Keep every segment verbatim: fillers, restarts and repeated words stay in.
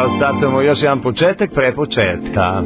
Evo, startujemo još jedan početak pre početka.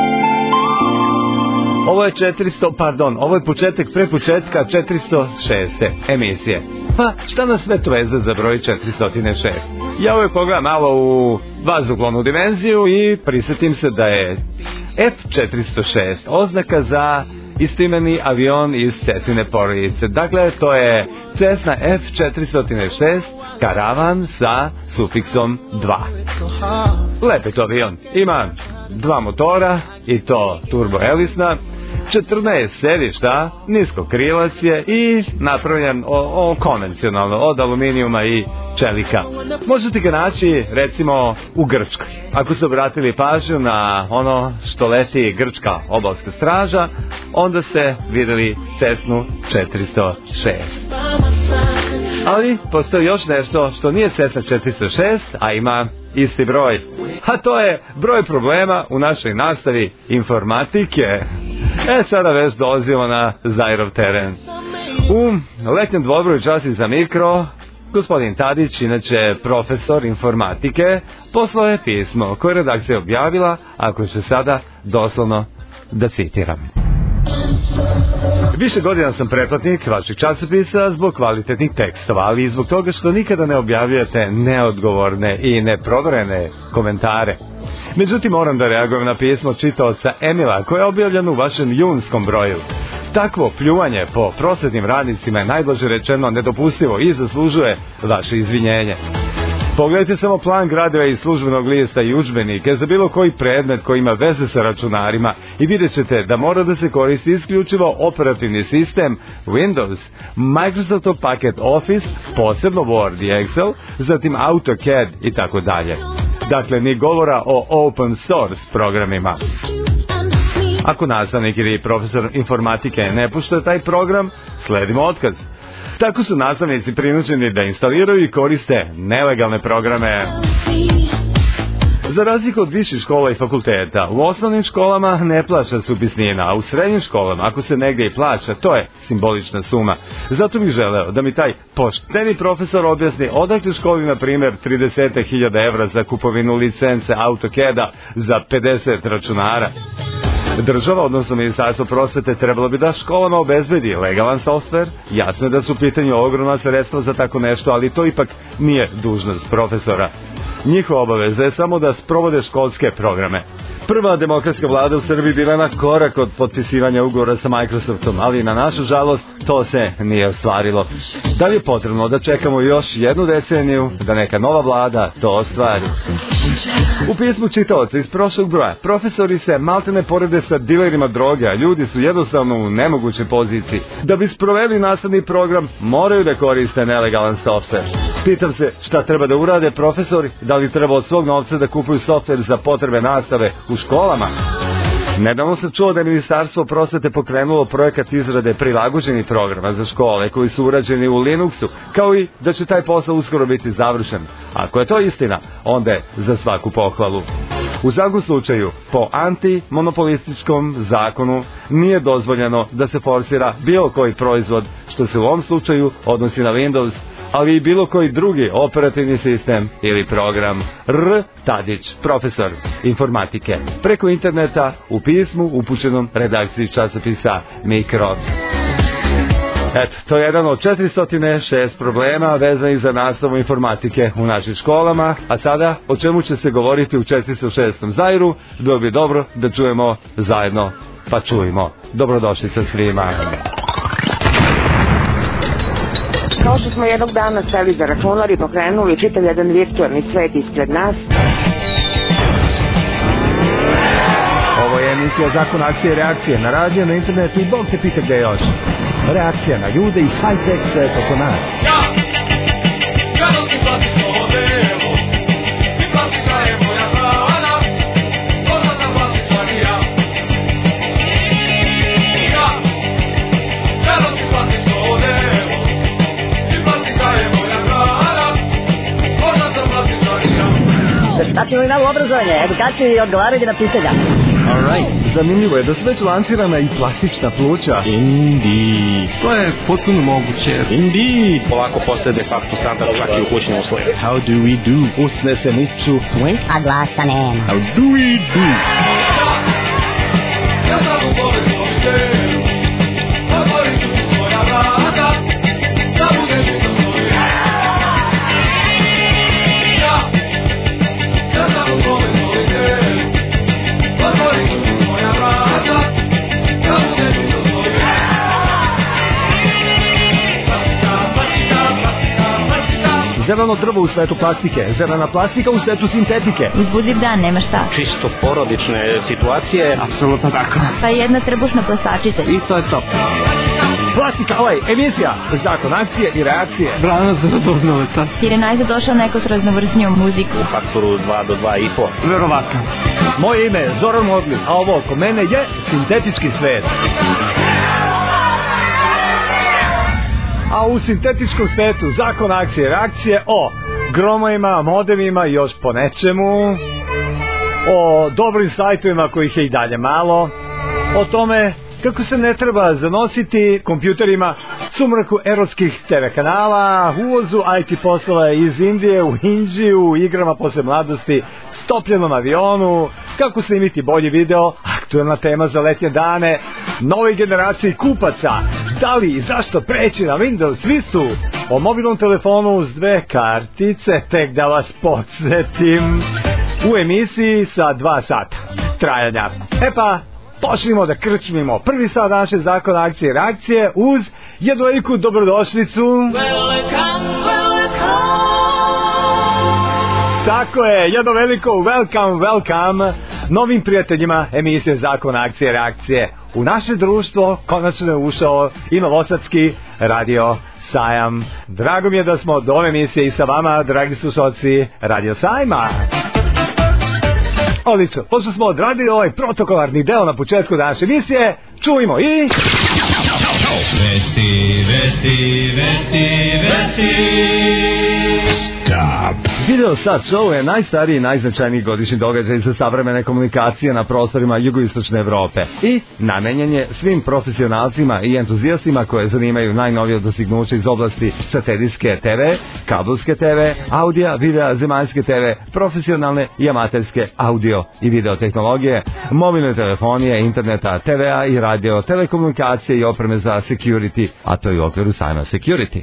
Ovo je četiristo, pardon, ovo je početak pre početka četiristo šeste emisije. Pa, šta nas sve to veze za broj četiristo šest? Ja uvijek pogledam malo u vazduhoplovnu dimenziju i prisjetim se da je F četiristo šest oznaka za istoimeni avion iz Cessine porodice. Dakle, to je Cessna F četiristo šest Karavan sa sufiksom dva. Lep je to avion. Ima dva motora i to turbohelisna, četrnaest sedišta, niskokrilac je i napravljen o, o, konvencionalno od aluminijuma i čelika. Možete ga naći recimo u Grčkoj. Ako ste obratili pažnju na ono što leti grčka obalska straža, onda ste vidjeli Cessnu četiristo šest. Ali postoji još nešto što nije Cessna četiristo šest, a ima isti broj. A to je broj problema u našoj nastavi informatike. E, sada već dolazimo na Zairov teren. U letnjem dvobroju časti za mikro, gospodin Tadić, inače profesor informatike, poslao je pismo koje redakcija objavila, ako će sada doslovno da citiram. Više godina sam pretplatnik vaših časopisa zbog kvalitetnih tekstova, ali i zbog toga što nikada ne objavljujete neodgovorne i neproverene komentare. Međutim, moram da reagujem na pismo čitaoca Emila koje je objavljeno u vašem junskom broju. Takvo pljuvanje po prosvetnim radnicima je najblaže rečeno nedopustivo i zaslužuje vaše izvinjenje. Pogledajte samo plan gradiva iz službenog lista i udžbenike za bilo koji predmet koji ima veze sa računarima i vidjet ćete da mora da se koristi isključivo operativni sistem Windows, Microsoftov paket Office, posebno Word i Excel, zatim AutoCAD i tako dalje. Dakle, ni govora o open source programima. Ako nastavnik ili profesor informatike ne pušta taj program, sledimo otkaz. Tako su nastavnici prinuđeni da instaliraju i koriste nelegalne programe. Za razliku od viših škola i fakulteta, u osnovnim školama ne plaća se upisnina, a u srednjim školama, ako se negdje i plaća, to je simbolična suma. Zato bih želeo da mi taj pošteni profesor objasni odakle školi, na primjer, trideset hiljada evra za kupovinu licence AutoCAD-a za pedeset računara. Država, odnosno Ministarstvo prosvete, trebalo bi da školama obezbedi legalan softver. Jasno je da su u pitanju ogromna sredstva za tako nešto, ali to ipak nije dužnost profesora. Njihova obaveza je samo da sprovode školske programe. Prva demokratska vlada u Srbiji bila na korak od potpisivanja ugovora sa Microsoftom, ali na našu žalost to se nije ostvarilo. Da li je potrebno da čekamo još jednu deceniju da neka nova vlada to ostvari? U pismu čitaoca iz prošlog broja, profesori se maltene porede sa dilerima droge, a ljudi su jednostavno u nemogućoj poziciji. Da bi sproveli nastavni program, moraju da koriste nelegalan softver. Pitam se šta treba da urade profesori, da li treba od svog novca da kupuju softver za potrebe nastave u školama. Nedavno sam čuo da je Ministarstvo prosvete pokrenulo projekat izrade prilagođenih programa za škole koji su urađeni u Linuxu, kao i da će taj posao uskoro biti završen. Ako je to istina, onda je za svaku pohvalu. U svakom slučaju, po antimonopolističkom zakonu nije dozvoljeno da se forsira bilo koji proizvod, što se u ovom slučaju odnosi na Windows, ali i bilo koji drugi operativni sistem ili program. R. Tadić, profesor informatike, preko interneta u pismu upućenom redakciji časopisa Mikro. Eto, to je jedan od četiristo šest problema vezanih za nastavu informatike u našim školama, a sada o čemu će se govoriti u četiristo šestom Zairu, bilo bi dobro da čujemo zajedno, pa čujemo. Dobrodošli sa svima. Kao što smo jednog dana seli za računar i pokrenuli čitav jedan virtualni svet ispred nas. Ovo je emisija Zakon akcije i reakcije na radiju, na internetu i Bog te pita gdje još. Reakcija na ljude i high-tech svet oko nas. Ja! Ja no ti plati slodevo, ti plati da je moja hrana, možda sam platičan i ja. Ja! Ja no ti plati slodevo, ti plati da je moja hrana, možda sam platičan i ja. Znači li novo obrazovanje, edukaciju i odgovaranje na pitanja? Alright. Zanimljivo je da su već lancirana i plastična pluća. Indeed. To je potpuno moguće. Indeed. Polako postaje de facto standard čak i u kućnim uslovima. How do we do? Usne se niču. Swing. A glasa nema. How do we do? Zeleno drvo u svetu plastike, zelena plastika u svetu sintetike. Uzbudljiv dan, nema šta. Čisto porodične situacije. Apsolutno tako. Pa jedna trbušna plastačica. I to je to. Plastika, ovaj, emisija, zakon akcije i reakcije. Brano za radoznalica. Sirenajza došao neko s raznovrsnijom muziku. U faktoru dva do dva i po. Verovatno. Moje ime je Zoran Modlin, a ovo oko mene je sintetički svet. A u sintetičkom svetu zakon akcije i reakcije o gromojima, modemima i još po nečemu, o dobrim sajtovima kojih je i dalje malo, o tome kako se ne treba zanositi kompjuterima, sumraku erotskih te ve kanala, uvozu i te poslova iz Indije u Indiju, u igrama posle mladosti, stopljenom avionu, kako snimiti bolji video, aktuelna tema za letnje dane, novoj generaciji kupaca, da li i zašto preći na Windows Vistu, o mobilnom telefonu s dve kartice, tek da vas podsjetim, u emisiji sa dva sata trajanja. E pa, počnimo da krčmimo prvi sat naše zakon akcije i reakcije uz jednu veliku dobrodošlicu. Welcome, welcome. Tako je, jedno veliko welcome, welcome novim prijateljima emisije zakon akcije i reakcije. U naše društvo konačno je ušao i novosadski radio Sajam. Drago mi je da smo do ove emisije i sa vama, dragi slušalci Radio Sajma. Odlično, pošto smo odradili ovaj protokolarni deo na početku današnje emisije, čujmo i... Vesti, vesti, vesti, vesti. Stop. Video Sat Show je najstariji i najznačajniji godišnji događaj za savremene komunikacije na prostorima jugoistočne Evrope i namenjen je svim profesionalcima i entuzijastima koje zanimaju najnovije dostignuće iz oblasti satelitske te ve, kabelske te ve, audija, videa, zemaljske te ve, profesionalne i amaterske audio i video tehnologije, mobilne telefonije, interneta, te vea i radio, telekomunikacije i opreme za security, a to je u okviru sajma Security.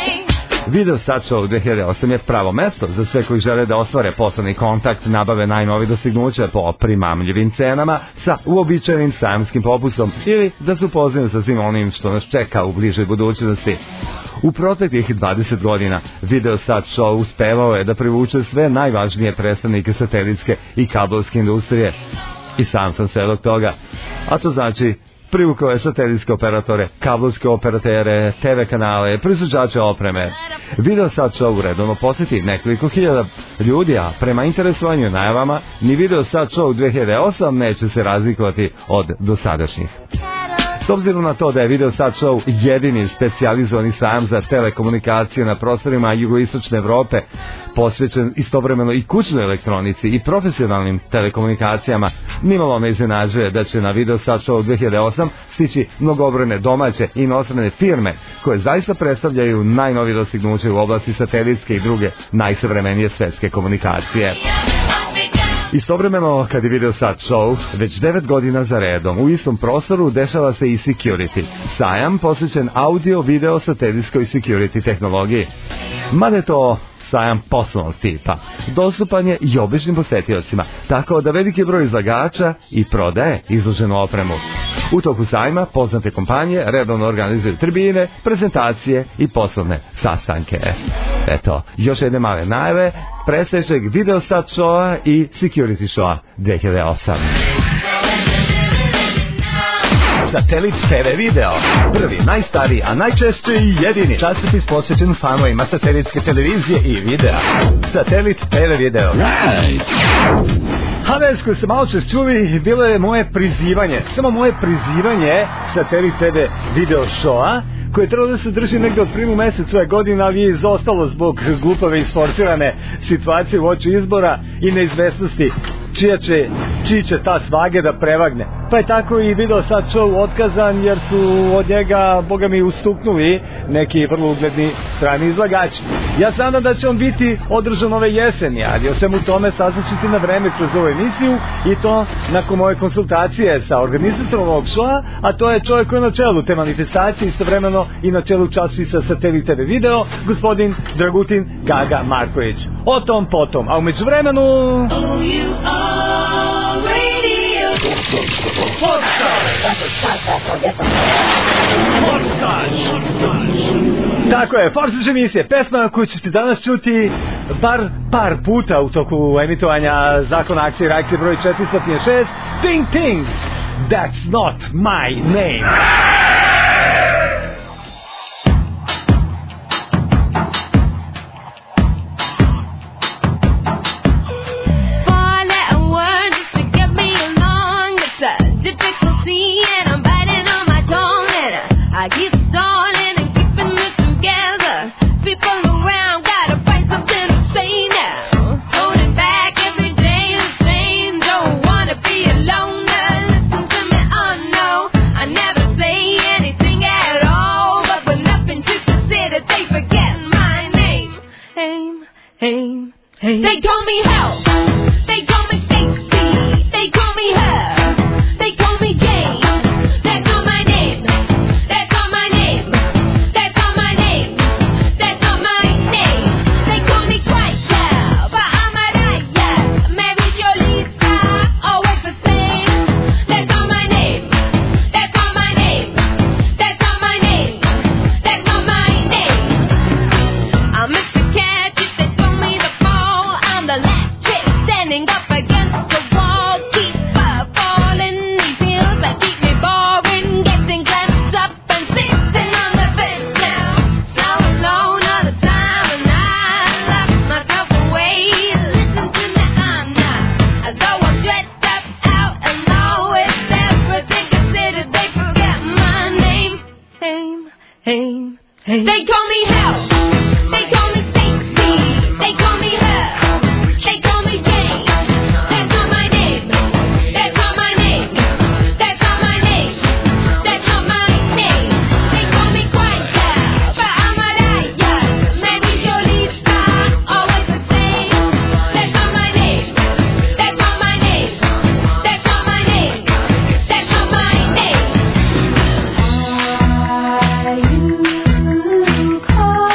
Video Sat Show dve hiljade osam je pravo mesto za sve koji žele da ostvare poslovni kontakt, nabave najnovi dostignuće po primamljivim cenama sa uobičajenim sajamskim popustom ili da se upoznaju sa svim onim što nas čeka u bližoj budućnosti. U proteklih dvadeset godina Video Sat Show uspevao je da privuče sve najvažnije predstavnike satelitske i kabelske industrije. I sam sam svedok toga. A to znači privukao je satelitske operatore, kabelske operatere, te ve kanale, proizvođače opreme. Video Sat Show redovno posjeti nekoliko hiljada ljudi, a prema interesovanju i najavama, ni Video Sat Show dve hiljade osam neće se razlikovati od dosadašnjih. S obzirom na to da je Video Sat Show jedini specijalizovani sajam za telekomunikacije na prostorima jugoistočne Evrope, posvećen istovremeno i kućnoj elektronici i profesionalnim telekomunikacijama, nimalo ne iznenađuje da će na Video Sat Show dve hiljade osam stići mnogobrojne domaće i inostrane firme koje zaista predstavljaju najnovije dostignuće u oblasti satelitske i druge najsavremenije svetske komunikacije. Istovremeno, kad je Video Sat Show, već devet godina za redom, u istom prostoru dešava se i Security, sajam posvećen audio, video, satelitskoj security tehnologiji. Mada je to sajam poslovnog tipa, dostupan je i običnim posetiocima, tako da veliki broj izlagača i prodaje izloženu opremu. U toku sajma poznate kompanije redovno organizuju tribine, prezentacije i poslovne sastanke. Eto, još jedne male najave predstojećeg Video Sat Showa i Security Showa dve hiljade osam. Satelit te ve video. Prvi, najstariji, a najčešće i jedini časopis posvećen fanovima satelitske televizije i videa. Satelit te ve video. Right. A već koju ste malo čas čuli, bilo je moje prizivanje, samo moje prizivanje Satelit te ve video showa, koje je trebalo da se drži negde od primu mesecu ove godine, ali je izostalo zbog glupave i sforsirane situacije u oči izbora i neizvesnosti čija će čiji će ta svage da prevagne. Pa je tako i video sad show otkazan jer su od njega, boga mi, ustuknuli neki vrlo ugledni strani izlagači. Ja sam nadam da će on biti održan ove jeseni, ali o svemu tome saznaćete na vreme kroz ovu emisiju i to nakon moje konsultacije sa organizatorom ovog showa, a to je čovjek koji je na čelu te manifestacije, istovremeno i na čelu časopisa Satelit te ve Video, gospodin Dragutin Gaga Marković. O tom potom, a umeđu vremenu... Tako je, Forsage emisije, pesma koju ćete danas čuti bar par puta u toku emitovanja Zakona akcije i reakcije broj četiristo šest. Ting Ting, That's Not My Name. I keep stalling and keeping it together. People around gotta find something to say now. Holding back every day the same. Don't wanna be alone. Listen to me, oh no. I never say anything at all. But with nothing to consider, they forget my name. Aim, aim, aim. They call me Hell. They call me Stacy. They call me Her. They call me Jane. That's not my name. Aim, aim. They call me Hell. They call me Stacy. They call me Her. They call me Jane. That's not my name. That's not my name. That's not my name. That's not my name. They call me Quiet, but I'm a riot. Maybe Jolie Star, always the same. That's not my name. That's not my name. That's not my name. That's not my name. I call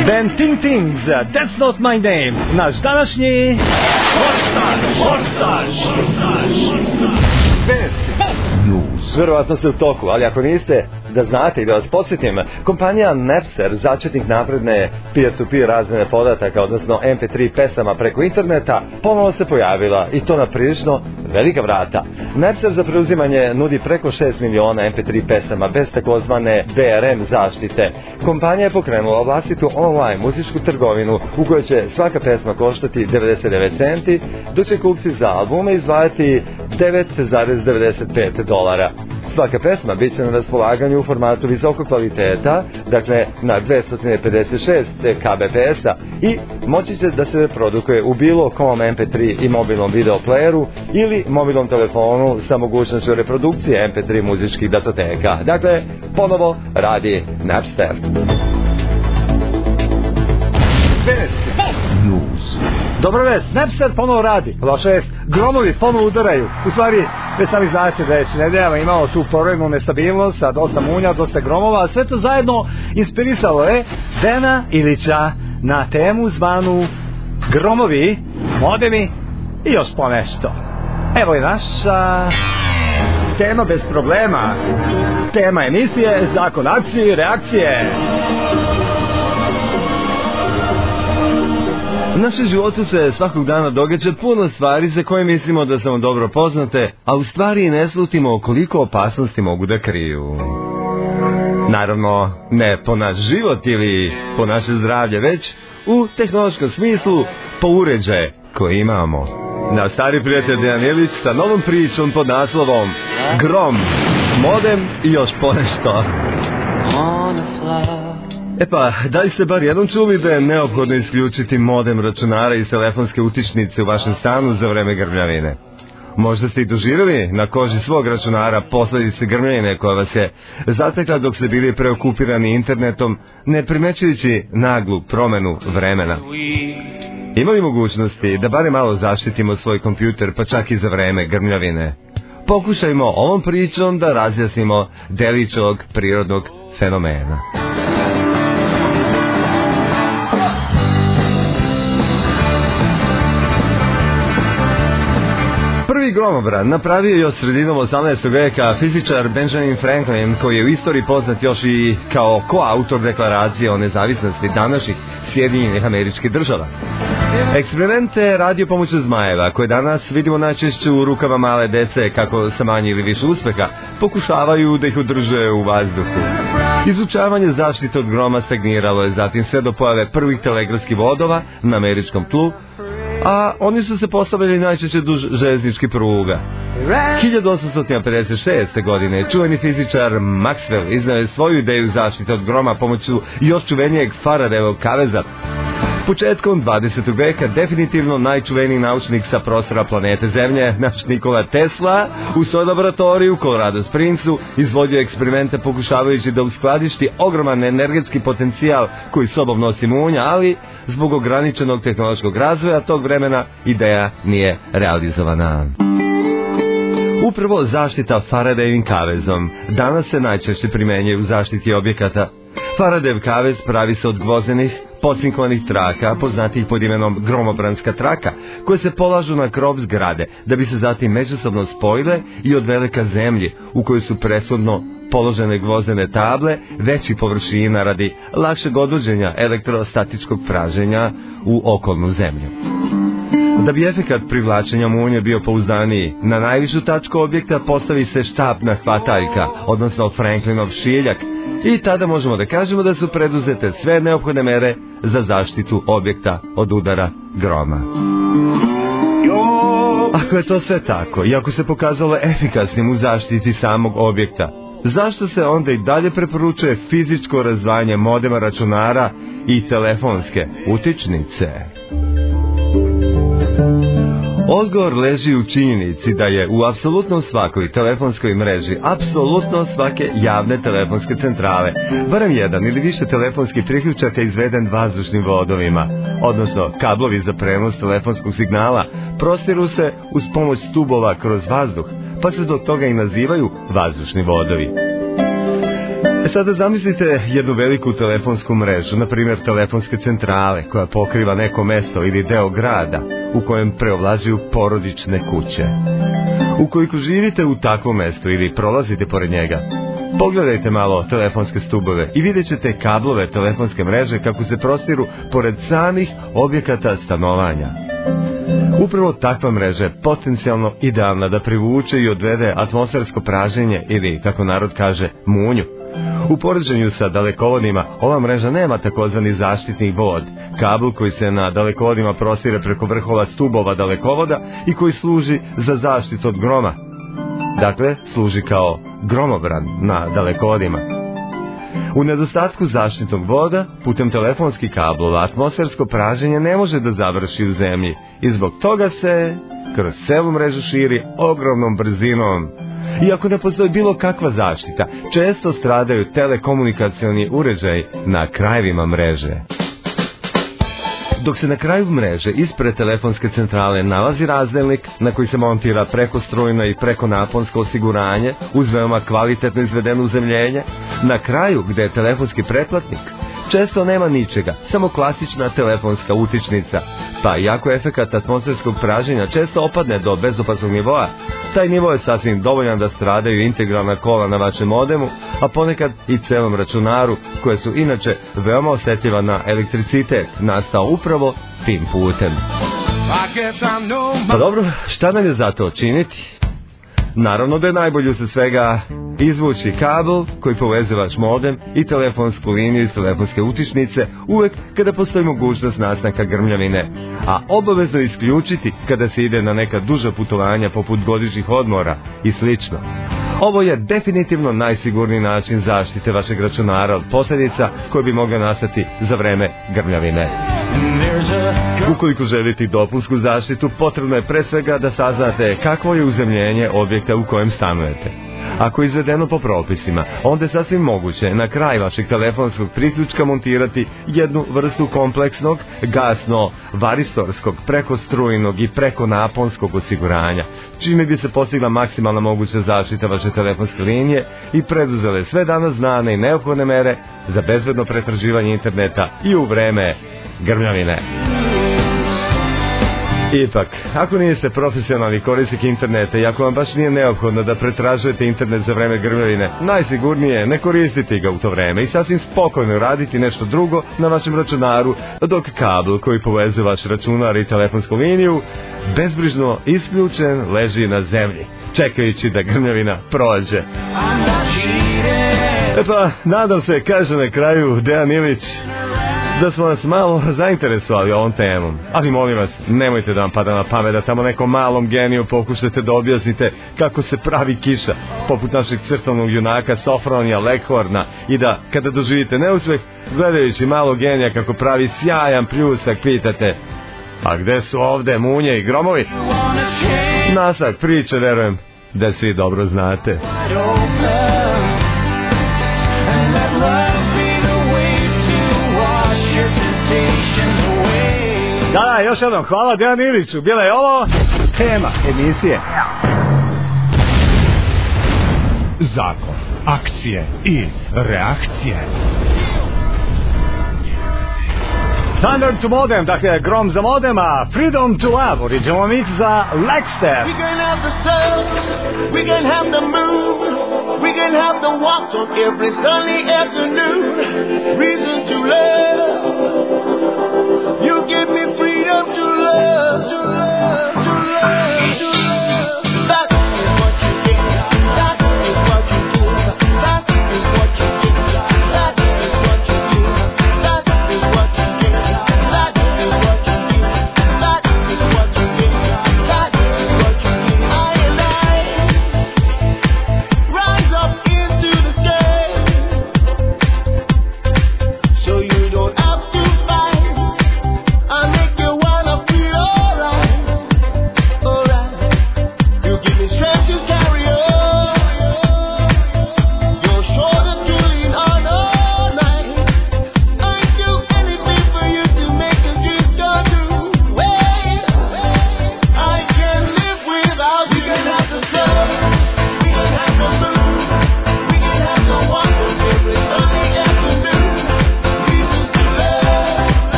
Band Ting Tings, That's Not My Name. Naš današnji... Ostaž, ostaž, ostaž, ostaž. News. Verovatno ste u toku, ali ako niste, da znate i da vas podsjetim, kompanija Napster, začetnik napredne peer-to-peer razmjene podataka, odnosno em pe tri pesama preko interneta, ponovo se pojavila i to na prilično velika vrata. Napster za preuzimanje nudi preko šest miliona em pe tri pesama bez takozvane be er em zaštite. Kompanija je pokrenula vlastitu online muzičku trgovinu u kojoj će svaka pesma koštati devedeset devet centi, dok će kupci za albume izdvajati devet zarez devedeset pet dolara. Svaka pesma bit će na raspolaganju u formatu visokog kvaliteta, dakle na dvesta pedeset šest kilobita i moći će da se reprodukuje u bilo kom em pe tri i mobilnom video playeru ili mobilnom telefonu sa mogućnošću reprodukcije em pe tri muzičkih datoteka. Dakle, ponovo radi Napster. News. Dobro vest, Napster ponovo radi. Loša vest, gromovi ponovo udaraju. U stvari, već sami znate da je nedeljama imao tu porednu nestabilnost sa dosta munja, dosta gromova, a sve to zajedno inspirisalo je Dena Ilića na temu zvanu Gromovi, modemi i još ponešto. Evo je naša tema bez problema. Tema emisije, zakon akcije i reakcije. U našem životu se svakog dana događa puno stvari za koje mislimo da su dobro poznate, a u stvari ne slutimo koliko opasnosti mogu da kriju. Naravno, ne po naš život ili po naše zdravlje, već u tehnološkom smislu po uređaje koje imamo. Naš stari prijatelj Dejan Ilić sa novom pričom pod naslovom Grom, modem i još ponešto. E pa, da li ste bar jednom čuli da je neophodno isključiti modem računara iz telefonske utičnice u vašem stanu za vreme grmljavine? Možda ste i doživjeli na koži svog računara posljedice grmljavine koja vas je zatekla dok ste bili preokupirani internetom, ne primećujući naglu promenu vremena. Ima li mogućnosti da barem malo zaštitimo svoj kompjuter, pa čak i za vreme grmljavine? Pokušajmo ovom pričom da razjasnimo delić ovog prirodnog fenomena. Prvi gromobran napravio još sredinom osamnaestog veka fizičar Benjamin Franklin, koji je u istoriji poznat još i kao koautor deklaracije o nezavisnosti današnjih Sjedinjenih Američkih Država. Eksperimente radio pomoću zmajeva, koje danas vidimo najčešće u rukama male dece kako sa manje ili više uspeha pokušavaju da ih održe u vazduhu. Izučavanje zaštite od groma stagniralo je zatim sve do pojave prvih telegrafskih vodova na američkom tlu, a oni su se postavili najčešće duž željezničkih pruga. hiljadu osamsto pedeset šeste. godine čuveni fizičar Maxwell iznao je svoju ideju zaštite od groma pomoću još čuvenijeg Faradayevog kaveza. Početkom dvadesetog veka definitivno najčuveniji naučnik sa prostora planete Zemlje, naš Nikola Tesla, u svojoj laboratoriji u Colorado Springsu izvodio eksperimente pokušavajući da uskladišti ogroman energetski potencijal koji sobom nosi munja, ali zbog ograničenog tehnološkog razvoja tog vremena ideja nije realizovana. Upravo zaštita Faradayevim kavezom danas se najčešće primenjuje u zaštiti objekata. Faradayev kavez pravi se od gvozdenih, pocinkovanih traka, poznatih pod imenom gromobranska traka, koje se polažu na krov zgrade, da bi se zatim međusobno spojile i odvele ka zemlji, u kojoj su prethodno položene gvozdene table većih površina radi lakšeg odvođenja elektrostatičkog praženja u okolnu zemlju. Da bi efekat privlačenja munje bio pouzdaniji, na najvišu tačku objekta postavi se štapna hvataljka, odnosno Franklinov šiljak, i tada možemo da kažemo da su preduzete sve neophodne mere za zaštitu objekta od udara groma. Ako je to sve tako, i ako se pokazalo efikasnim u zaštiti samog objekta, zašto se onda i dalje preporučuje fizičko razdvajanje modema računara i telefonske utičnice? Odgovor leži u činjenici da je u apsolutno svakoj telefonskoj mreži, apsolutno svake javne telefonske centrale, barem jedan ili više telefonskih priključaka izveden vazdušnim vodovima, odnosno kablovi za prenos telefonskog signala prostiru se uz pomoć stubova kroz vazduh, pa se do toga i nazivaju vazdušni vodovi. E sada zamislite jednu veliku telefonsku mrežu, na primjer telefonske centrale, koja pokriva neko mesto ili deo grada u kojem preovlađuju porodične kuće. Ukoliko živite u takvom mestu ili prolazite pored njega, pogledajte malo telefonske stubove i vidjet ćete kablove telefonske mreže kako se prostiru pored samih objekata stanovanja. Upravo takva mreža je potencijalno idealna da privuče i odvede atmosfersko praženje ili, kako narod kaže, munju. U poređenju sa dalekovodima, ova mreža nema takozvani zaštitni vod, kabl koji se na dalekovodima prostire preko vrhova stubova dalekovoda i koji služi za zaštitu od groma. Dakle, služi kao gromobran na dalekovodima. U nedostatku zaštitnog voda, putem telefonskih kablova, atmosfersko praženje ne može da završi u zemlji i zbog toga se kroz celu mrežu širi ogromnom brzinom. Iako ne postoji bilo kakva zaštita, često stradaju telekomunikacioni uređaji na krajevima mreže. Dok se na kraju mreže ispred telefonske centrale nalazi razdelnik na koji se montira prekostrujno i prekonaponsko osiguranje uz veoma kvalitetno izvedeno uzemljenje, na kraju gde je telefonski pretplatnik često nema ničega, samo klasična telefonska utičnica, pa iako efekat atmosferskog praženja često opadne do bezopasnog nivoa, taj nivo je sasvim dovoljan da stradaju integralna kola na vašem modemu, a ponekad i celom računaru, koje su inače veoma osjetljiva na elektricitet, nastao upravo tim putem. Pa dobro, šta nam je za to činiti? Naravno da je najbolje se svega izvući kabel koji povezuje vaš modem i telefonsku liniju iz telefonske utičnice uvek kada postoji mogućnost nastanka grmljavine, a obavezno isključiti kada se ide na neka duža putovanja poput godišnjih odmora i slično. Ovo je definitivno najsigurniji način zaštite vašeg računara od posljedica koje bi mogle nastati za vreme grmljavine. Ukoliko želite dopunsku zaštitu, potrebno je pre svega da saznate kakvo je uzemljenje objekta u kojem stanujete. Ako je izvedeno po propisima, onda je sasvim moguće na kraj vašeg telefonskog priključka montirati jednu vrstu kompleksnog gasno-varistorskog, prekostrujnog i prekonaponskog osiguranja, čime bi se postigla maksimalna moguća zaštita vaše telefonske linije i preduzele sve danas znane i neophodne mere za bezbedno pretraživanje interneta i u vreme grmljavine. Ipak, ako niste profesionalni korisnik interneta i ako vam baš nije neophodno da pretražujete internet za vreme grmljavine, najsigurnije je ne koristiti ga u to vreme i sasvim spokojno raditi nešto drugo na vašem računaru, dok kabel koji povezuje vaš računar i telefonsku liniju bezbrižno isključen leži na zemlji, čekajući da grmljavina prođe. E pa, nadam se, kaže na kraju Dejan Ilić, da smo nas malo zainteresovali ovom temom. Ali molim vas, nemojte da vam pada na pamet da tamo nekom malom geniju pokušate da objasnite kako se pravi kiša, poput našeg crtovnog junaka Sofronija Leghorna, i da, kada doživite neuspeh, gledajući malo genija kako pravi sjajan pljusak, pitate: a gde su ovde munje i gromovi? Nastavak priče, verujem da svi dobro znate. Da, da, još jednom, hvala Dejan Iliću. Bila je ovo tema emisije. Zakon, akcije i reakcije. Thunder to Modem, dakle grom za modem, a Freedom to Love, original mix za Lexter. We can have the sun, we can have the moon, we can have the walks on every sunny afternoon. Reason to love, you give me freedom to love, to love, to love, to love. That is what you get, that is what you give, that is what you get, that is what you give, that is what you get, that is what you give, that is what you get, that is what you give. I and I rise up into the sky.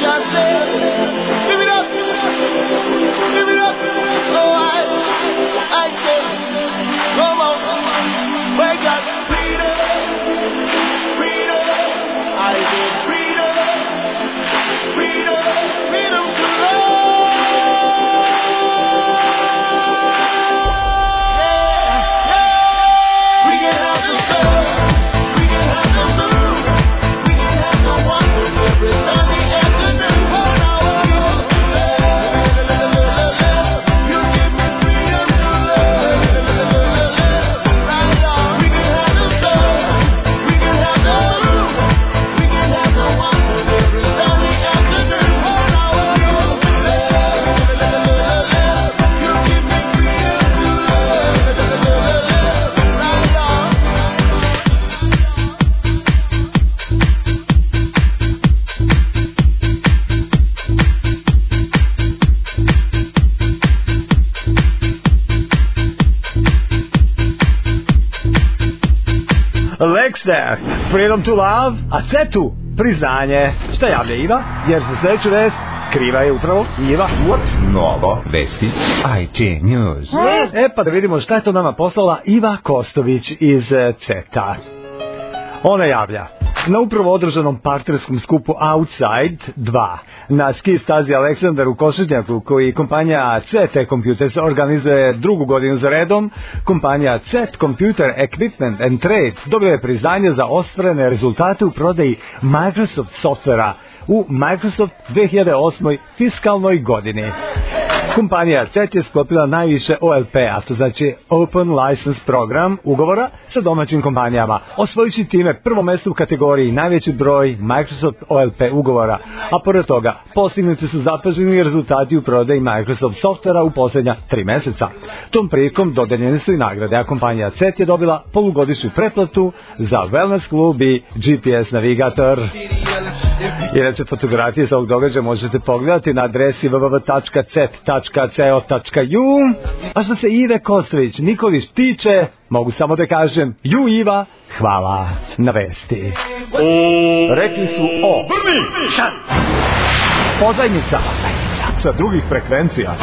just say, give it up, give it up. Oh, I, I say, come on, wake up, freedom, freedom. I said freedom, freedom, freedom to love. Yeah, yeah. We can have the sun, we can have the moon, we can have the wonder every Sunday afternoon. Oh, now, you give me freedom to love. Right on. We can have the sun, we can have the moon, we can have the wonder every Sunday afternoon. Oh, now, you give me freedom to love. Right on. Lexter, Freedom to Love, a Cetu, priznanje. Šta javlja Iva? Jer za sljedeću vest kriva je upravo Iva. What's Novo vesti I T News. E pa da vidimo šta je to nama poslala Iva Kostović iz eh, Ceta. Ona javlja: na upravo održanom partnerskom skupu Outside dva na ski stazi Aleksandar u Košutnjaku, koji kompanija C T Computers organizuje drugu godinu za redom, kompanija C T Computer Equipment and Trade dobila je priznanje za ostvarene rezultate u prodaji Microsoft softvera u Microsoft dve hiljade osmoj fiskalnoj godini. Kompanija C T je sklopila najviše O L P-a, to znači Open License Program, ugovora sa domaćim kompanijama, osvojući time prvo mjesto u kategoriji najveći broj Microsoft O L P ugovora, a pored toga postignuti su zapaženi rezultati u prodaji Microsoft softvera u posljednja tri mjeseca. Tom prilikom dodeljene su i nagrade, a kompanija C T je dobila polugodišnju pretplatu za Wellness klub i G P S navigator. Inače, fotografije sa ovog događaja možete pogledati na adresi w w w tačka c e t tačka co tačka u. A što se Ive Kostović Nikolić tiče, mogu samo da kažem: ju Iva, hvala na vesti. Rekli su o pozajmica sa drugih frekvencija.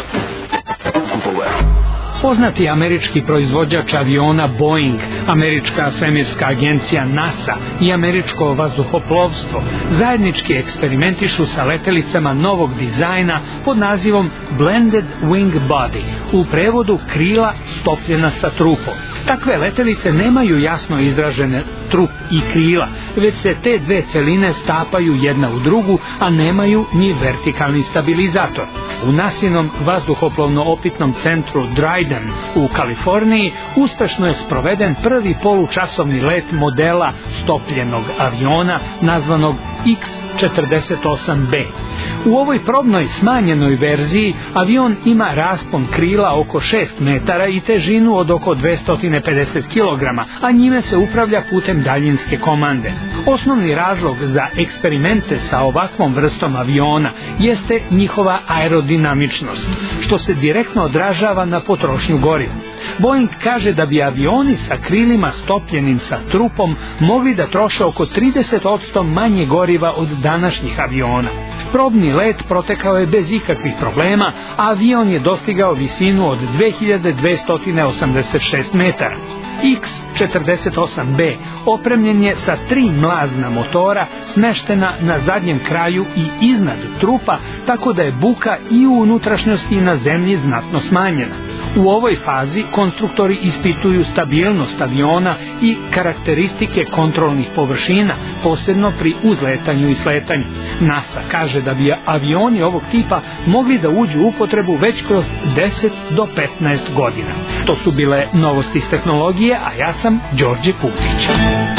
Poznati američki proizvođač aviona Boeing, američka svemirska agencija NASA i američko vazduhoplovstvo zajednički eksperimentišu sa letelicama novog dizajna pod nazivom Blended Wing Body, u prevodu krila stopljena sa trupom. Takve letelice nemaju jasno izražene trup i krila, već se te dve celine stapaju jedna u drugu, a nemaju ni vertikalni stabilizator. U NASInom vazduhoplovno-opitnom centru Dryden u Kaliforniji uspešno je sproveden prvi polučasovni let modela stopljenog aviona nazvanog X četrdeset osam B. U ovoj probnoj smanjenoj verziji avion ima raspon krila oko šest metara i težinu od oko dvesta pedeset kilograma, a njime se upravlja putem daljinske komande. Osnovni razlog za eksperimente sa ovakvom vrstom aviona jeste njihova aerodinamičnost, što se direktno odražava na potrošnju goriva. Boeing kaže da bi avioni sa krilima stopljenim sa trupom mogli da troše oko trideset posto manje goriva od današnjih aviona. Probni let protekao je bez ikakvih problema, a avion je dostigao visinu od dve hiljade dvesta osamdeset šest metara. X četrdeset osam B opremljen je sa tri mlazna motora smeštena na zadnjem kraju i iznad trupa, tako da je buka i u unutrašnjosti i na zemlji znatno smanjena. U ovoj fazi konstruktori ispituju stabilnost aviona i karakteristike kontrolnih površina, posebno pri uzletanju i sletanju. NASA kaže da bi avioni ovog tipa mogli da uđu u upotrebu već kroz deset do petnaest godina. To su bile novosti iz tehnologije, a ja sam Đorđe Putić.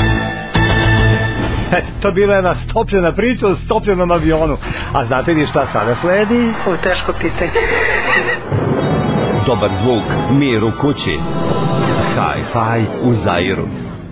E, to bila jedna stopljena priča o stopljenom avionu. A znate li šta sada sledi? Ovo je teško pitanje. Dobar zvuk, mir u kući. Hi-fi u Zairu.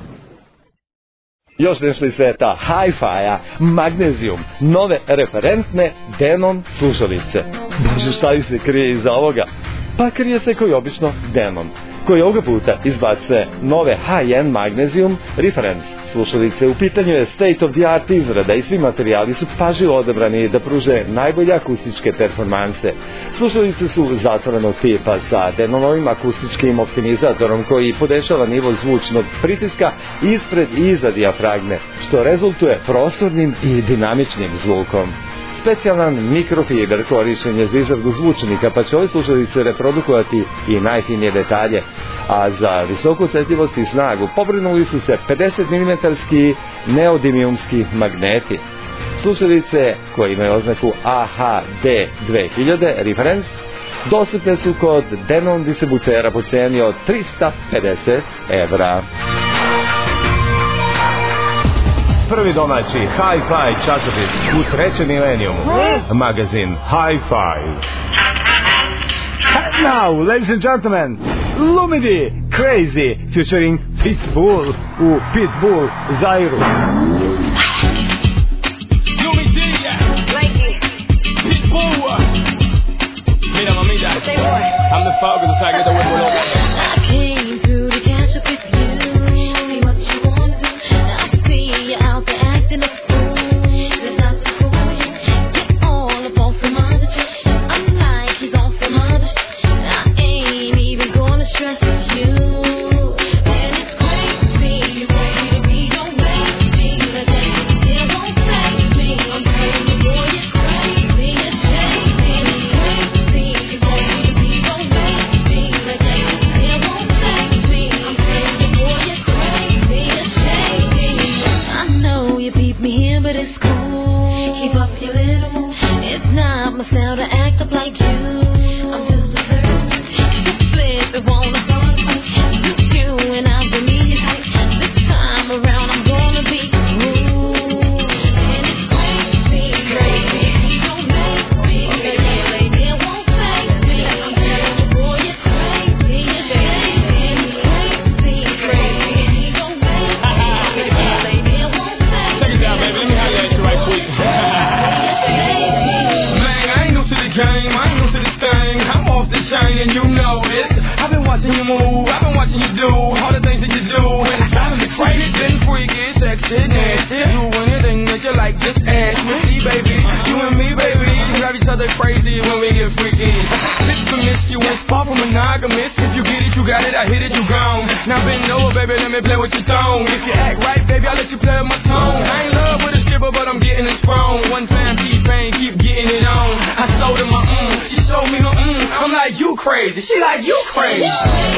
Još nešto iz sveta hi-fi-a, magnezijum, nove referentne Denon slušalice. Bože, šta li se krije iza ovoga? Pa krije se koji obično Denon. koji ovoga puta izbacuje nove high-end Magnesium Reference slušalice. U pitanju je state of the art izrada i svi materijali su pažljivo odabrani da pruže najbolje akustičke performanse. Slušalice su zatvorenog tipa sa Denonovim akustičkim optimizatorom koji podešava nivo zvučnog pritiska ispred i iza dijafragme, što rezultuje prostornim i dinamičnim zvukom. Specijalan mikrofiber korišten je za izradu zvučnika, pa će ove slušalice reprodukovati i najfinije detalje. A za visoku osjetljivost i snagu pobrinuli su se pedeset milimetara neodimijumski magneti. Slušalice koje imaju oznaku A H D dve hiljade Reference dostupne su kod Denon distributera po ceni od trista pedeset evra. Prvi domaći Hi-Fi časopis u trećem milenijumu. Magazin Hi-Fi. And now, ladies and gentlemen, Lumidi Crazy featuring Pitbull u Pitbull Zairu. Lumidi, Pitbull. Mira mamita, I'm the Falcon, so I get the whip all over. I came through to catch up with you. What you wanna do? I see you out there acting a fool. There's not to fool you. Get all up on some other chick. I'm like he's on some other shit. I ain't even gonna stress you. And it's crazy. You want me to be your baby. The day it won't save me. I'm telling you, boy, it's crazy. It's shady. It's crazy. You want me to be your baby. The day it won't save me. I'm telling you, boy, it's crazy. It's shady. I know you beat me here, but it's cool. Keep up your little move. It's not my style to act up like you. I'm just a servant. You flip it, wanna follow me. You you and I'll be me. This time around, I'm gonna be rude. And it's crazy, crazy. Don't make me. It won't save me. I'm telling you, boy, it's crazy. It's shady. It's crazy, crazy. Don't make me. It won't save me. Take it down, baby. Let me holler at you right quick. Man, I ain't new to the game. I ain't new to this thing. I'm off the chain and you know this. I've been watching you move. I've been watching you do all the things that you do. And it's driving me crazy. Then freaky, sexy, nasty. Do anything that you like, just ask me. See, baby, you and me, baby, drive each other crazy when we get freaky. It's promiscuous, far from monogamous. If you get it, you got it. I hit it, you gone. Now bend over, baby, let me play with your thong. If you act right, baby, I'll let you play with my tone. I ain't love with a stripper, but I'm getting it strong. One time, T-Pain, keep getting it on. I sold her my mm, she showed me her mm. I'm like, you crazy. She like, you crazy.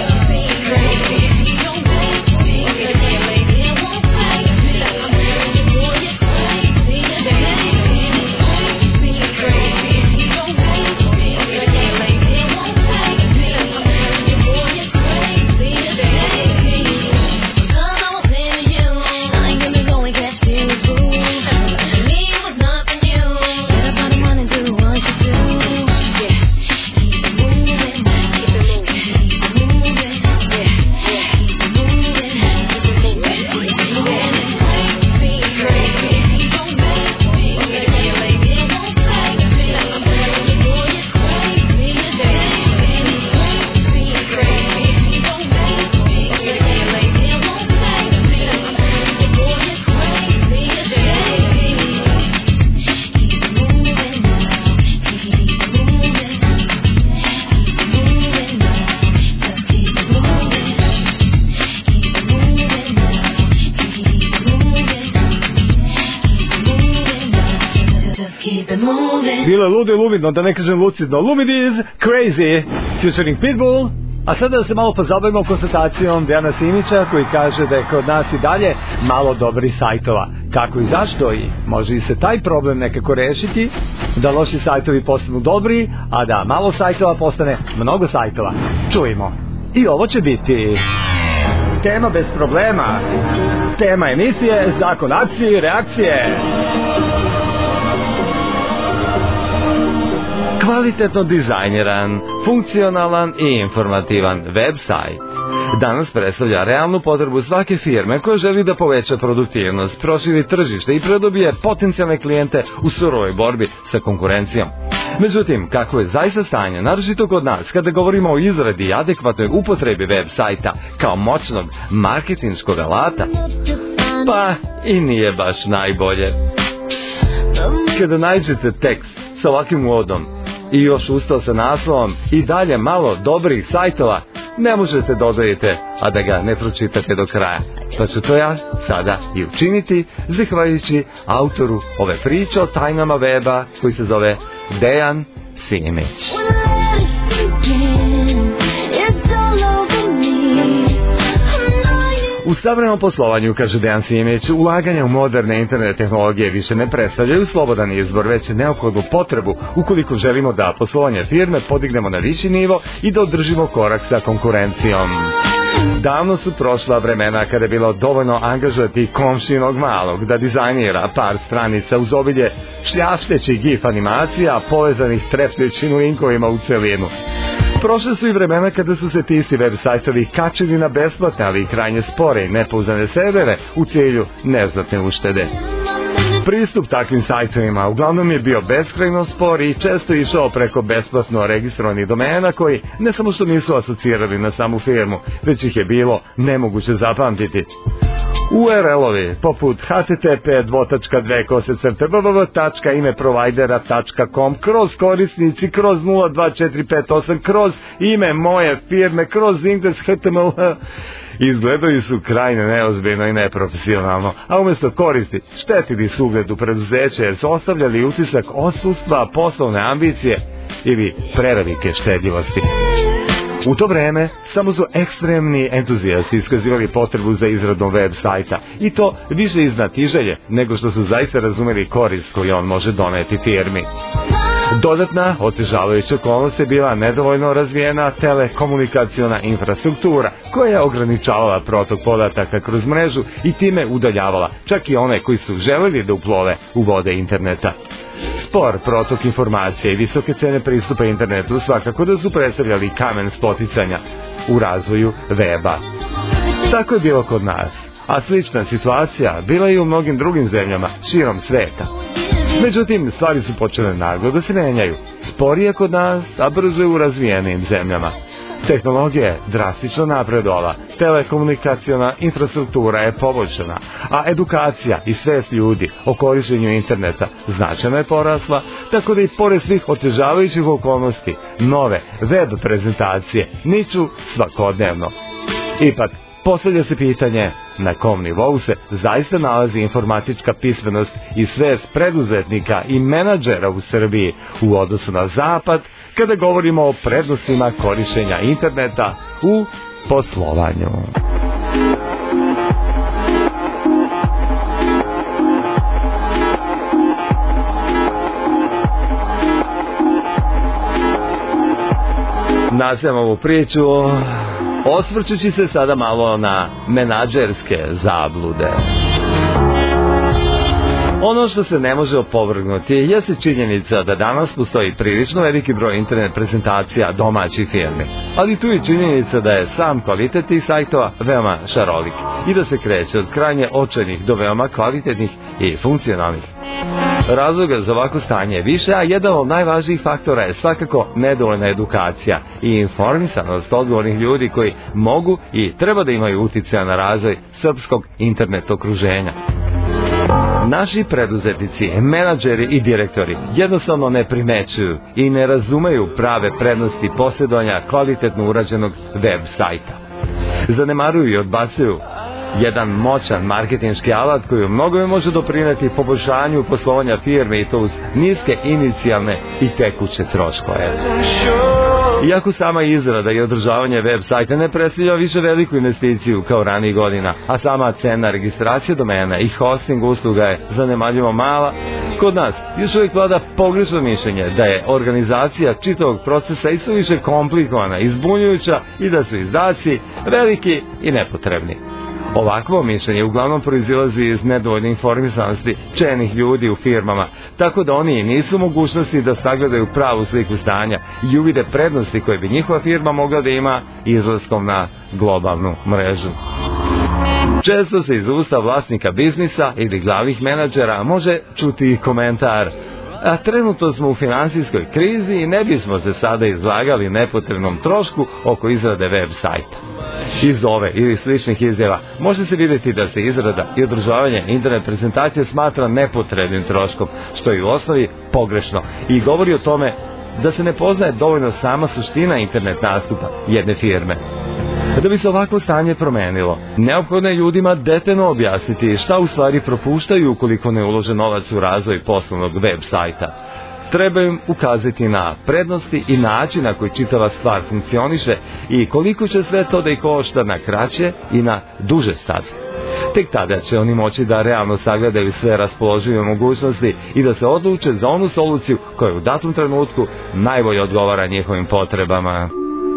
Bilo je ludo i luvidno, da ne kažem lucidno. Lumidiz Crazy featuring Pitbull. A sada da se malo pozabavimo konstatacijom Dejana Simića koji kaže da je kod nas i dalje malo dobrih sajtova. Kako i zašto, i može i se taj problem nekako rešiti, da loši sajtovi postanu dobri, a da malo sajtova postane mnogo sajtova. Čujemo. I ovo će biti tema bez problema. Tema emisije Zakon akcije i reakcije. Kvalitetno dizajniran, funkcionalan i informativan web sajt danas predstavlja realnu potrebu svake firme koja želi da poveća produktivnost, proširi tržište i pridobije potencijalne klijente u surovoj borbi sa konkurencijom. Međutim, kako je zaista stanje, naročito kod nas, kada govorimo o izradi i adekvatnoj upotrebi web sajta kao moćnog marketinškog alata, pa i nije baš najbolje. Kada nađete tekst sa ovakvim uvodom i još ustao sa naslovom i dalje malo dobrih sajtova, ne možete dodajete, a da ga ne pročitate do kraja. Pa ću to ja sada i učiniti, zahvaljujući autoru ove priče o tajnama weba, koji se zove Dejan Simić. U savremenom poslovanju, kaže Dejan Simić, ulaganja u moderne internet tehnologije više ne predstavljaju slobodan izbor, već neophodnu potrebu ukoliko želimo da poslovanje firme podignemo na viši nivo i da održimo korak sa konkurencijom. Davno su prošla vremena kada je bilo dovoljno angažovati komšinog malog da dizajnira par stranica uz obilje šljaštećih gif animacija povezanih treptećim linkovima u celinu. Prošle su i vremena kada su se ti isti web sajtovi kačili na besplatne, ali i krajnje spore i nepouzdane servere u cilju neznatne uštede. Pristup takvim sajtovima uglavnom je bio beskrajno spor i često išao preko besplatno registrovanih domena koji ne samo što nisu asocirali na samu firmu, već ih je bilo nemoguće zapamtiti. U R L-ovi poput h t t p dvotačka dve kosacrta w w w tačka ime provajdera tačka com kroz korisnici kroz nula dva četiri pet osam kroz ime moje firme kroz indeks h t m l izgledaju su krajne neozbiljno i neprofesionalno, a umjesto koristi štetili su ugledu preduzeća jer su ostavljali utisak odsustva poslovne ambicije ili prevelike štedljivosti. U to vreme samo su ekstremni entuzijasti iskazivali potrebu za izradom web sajta i to više iz znatiželje nego što su zaista razumeli korist koju on može doneti firmi. Dodatna otežavajuća okolnost je bila nedovoljno razvijena telekomunikaciona infrastruktura koja je ograničavala protok podataka kroz mrežu i time udaljavala čak i one koji su želeli da uplove u vode interneta. Spor protok informacije i visoke cene pristupa internetu svakako da su predstavljali kamen spoticanja u razvoju weba. Tako je bilo kod nas, a slična situacija bila i u mnogim drugim zemljama širom sveta. Međutim, stvari su počele naglo da se menjaju. Sporije kod nas, a brže u razvijenim zemljama. Tehnologija je drastično napredovala, telekomunikaciona infrastruktura je poboljšana, a edukacija i svest ljudi o korištenju interneta značajno je porasla, tako da i pored svih otežavajućih okolnosti, nove web prezentacije niču svakodnevno. Ipak, postavlja se pitanje na kom nivou se zaista nalazi informatička pismenost i svest preduzetnika i menadžera u Srbiji u odnosu na zapad kada govorimo o prednostima korištenja interneta u poslovanju. Nastavljamo ovu priču osvrćući se sada malo na menadžerske zablude. Ono što se ne može opovrgnuti jeste činjenica da danas postoji prilično veliki broj internet prezentacija domaćih firmi, ali tu je činjenica da je sam kvalitet tih sajtova veoma šarolik i da se kreće od krajnje očajnih do veoma kvalitetnih i funkcionalnih. Razloga za ovako stanje je više, a jedan od najvažnijih faktora je svakako nedovoljna edukacija i informisanost odgovornih ljudi koji mogu i treba da imaju uticaja na razvoj srpskog internet okruženja. Naši preduzetnici, menadžeri i direktori jednostavno ne primećuju i ne razumeju prave prednosti posjedovanja kvalitetno urađenog web sajta. Zanemaruju i odbacuju jedan moćan marketinški alat koji u mnogome može doprineti poboljšanju poslovanja firme i to uz niske inicijalne i tekuće troškove. Iako sama izrada i održavanje web sajta ne predstavlja više veliku investiciju kao ranijih godina, a sama cena registracije domena i hosting usluga je zanemarljivo mala, kod nas još uvijek vlada pogrešno mišljenje da je organizacija čitavog procesa i suviše komplikovana, izbunjujuća i da su izdaci veliki i nepotrebni. Ovakvo mišljenje uglavnom proizilazi iz nedovoljne informisanosti čelnih ljudi u firmama, tako da oni nisu u mogućnosti da sagledaju pravu sliku stanja i uvide prednosti koje bi njihova firma mogla da ima izlaskom na globalnu mrežu. Često se iz usta vlasnika biznisa ili glavnih menadžera može čuti komentar: A trenutno smo u finansijskoj krizi i ne bismo se sada izlagali nepotrebnom trošku oko izrade web sajta. Iz ove ili sličnih izjava može se vidjeti da se izrada i održavanje internet prezentacije smatra nepotrebnim troškom, što je u osnovi pogrešno i govori o tome da se ne poznaje dovoljno sama suština internet nastupa jedne firme. Da bi se ovakvo stanje promenilo, neophodno je ljudima detaljno objasniti šta u stvari propuštaju ukoliko ne ulože novac u razvoj poslovnog web sajta. Treba im ukazati na prednosti i način na koji čitava stvar funkcioniše i koliko će sve to da ih košta na kraće i na duže staze. Tek tada će oni moći da realno sagledaju sve raspoložive mogućnosti i da se odluče za onu soluciju koja u datom trenutku najbolje odgovara njihovim potrebama.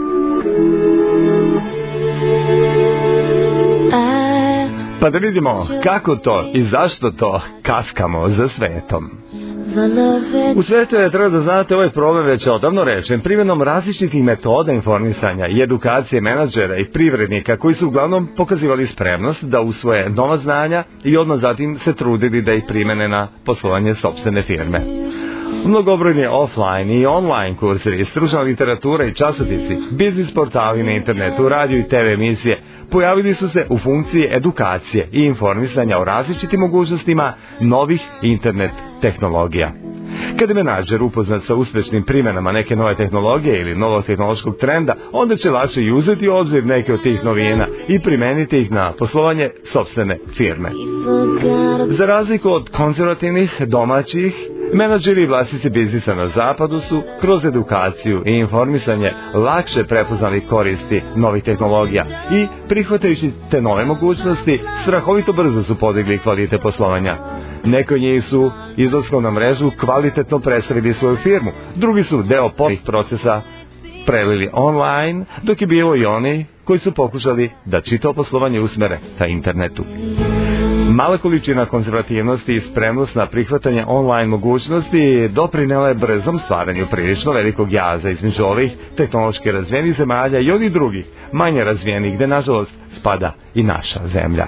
Pa da vidimo kako to i zašto to kaskamo za svetom. U svetu je, treba da znate, ovaj problem već odavno rešen primjenom različitih metoda informisanja i edukacije menadžera i privrednika koji su uglavnom pokazivali spremnost da usvoje nova znanja i odmah zatim se trudili da ih primene na poslovanje sopstvene firme. Mnogobrojni offline i online kursevi, stručna literatura i časopisi, biznis portali na internetu, radio i te ve emisije pojavili su se u funkciji edukacije i informisanja o različitim mogućnostima novih internet tehnologija. Kada je menadžer upoznat sa uspešnim primjenama neke nove tehnologije ili novog tehnološkog trenda, onda će lakše i uzeti u obzir neke od tih novina i primeniti ih na poslovanje sopstvene firme. Za razliku od konzervativnih domaćih, menadžeri i vlasnici biznisa na zapadu su kroz edukaciju i informisanje lakše prepoznali koristi novih tehnologija i, prihvatajući te nove mogućnosti, strahovito brzo su podigli kvalitet poslovanja. Neki od njih su izlaskom na mrežu kvalitetno predstavili svoju firmu, drugi su deo poslovnih procesa prelili online, dok je bilo i oni koji su pokušali da čitavo poslovanje usmere ka internetu. Mala količina konzervativnosti i spremnost na prihvatanje online mogućnosti doprinela je brzom stvaranju prilično velikog jaza između ovih tehnološki razvijenih zemalja i onih drugih, manje razvijenih, gde nažalost spada i naša zemlja.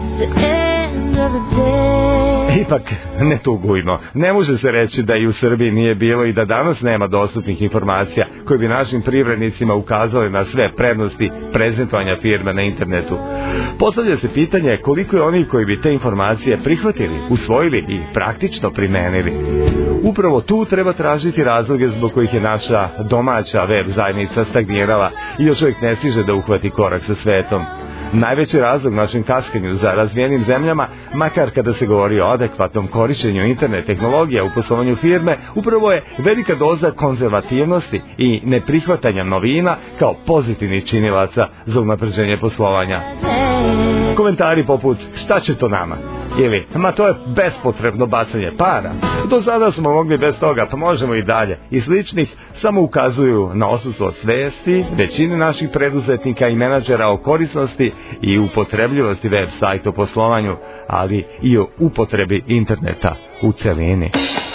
Ipak, ne tugujmo. Ne može se reći da i u Srbiji nije bilo i da danas nema dostupnih informacija koje bi našim privrednicima ukazale na sve prednosti prezentovanja firme na internetu. Postavlja se pitanje koliko je oni koji bi te informacije prihvatili, usvojili i praktično primenili. Upravo tu treba tražiti razloge zbog kojih je naša domaća web zajednica stagnirala i još uvijek ne stiže da uhvati korak sa svetom. Najveći razlog našem kaskanju za razvijenim zemljama, makar kada se govori o adekvatnom korišćenju internet tehnologija u poslovanju firme, upravo je velika doza konzervativnosti i neprihvatanja novina kao pozitivnih činilaca za unapređenje poslovanja. Komentari poput šta će to nama? Ili, ma to je bespotrebno bacanje para. Do sada smo mogli bez toga, pa možemo i dalje. I sličnih samo ukazuju na odsustvo svesti većine naših preduzetnika i menadžera o korisnosti i upotrebljivosti web sajta u poslovanju, ali i o upotrebi interneta u celini.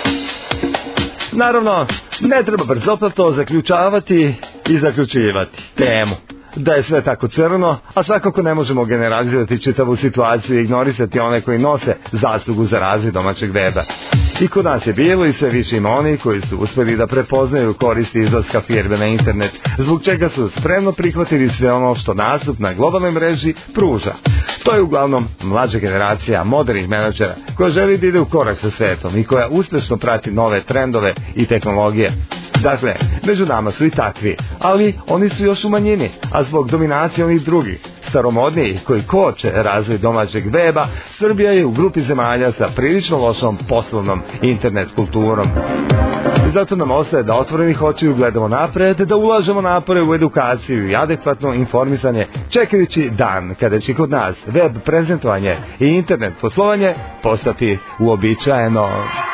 Naravno, ne treba brzopleto zaključavati i zaključivati temu da je sve tako crno, a svakako ne možemo generalizirati čitavu situaciju i ignorisati one koji nose zaslugu za razvoj domaćeg weba. I kod nas je bilo i sve više ima oni koji su uspeli da prepoznaju koristi izlaska firme na internet, zbog čega su spremno prihvatili sve ono što nastup na globalnoj mreži pruža. To je uglavnom mlađa generacija modernih menadžera koja želi da ide u korak sa svetom i koja uspešno prati nove trendove i tehnologije. Dakle, među nama su i takvi, ali oni su još u manjini, a zbog dominacije onih drugih, staromodnijih koji koče razvoj domaćeg weba, Srbija je u grupi zemalja sa prilično lošom poslovnom internet kulturom. Zato nam ostaje da otvorenih očiju gledamo napred, da ulažemo napore u edukaciju i adekvatno informisanje, čekajući dan kada će kod nas web prezentovanje i internet poslovanje postati uobičajeno.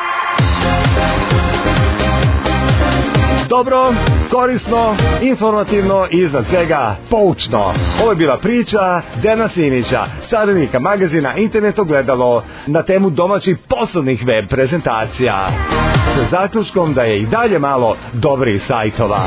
Dobro, korisno, informativno i iznad svega poučno. Ovo je bila priča Dejana Simića, saradnika magazina Internet ogledalo na temu domaćih poslovnih web prezentacija. Sa zaključkom da je i dalje malo dobrih sajtova.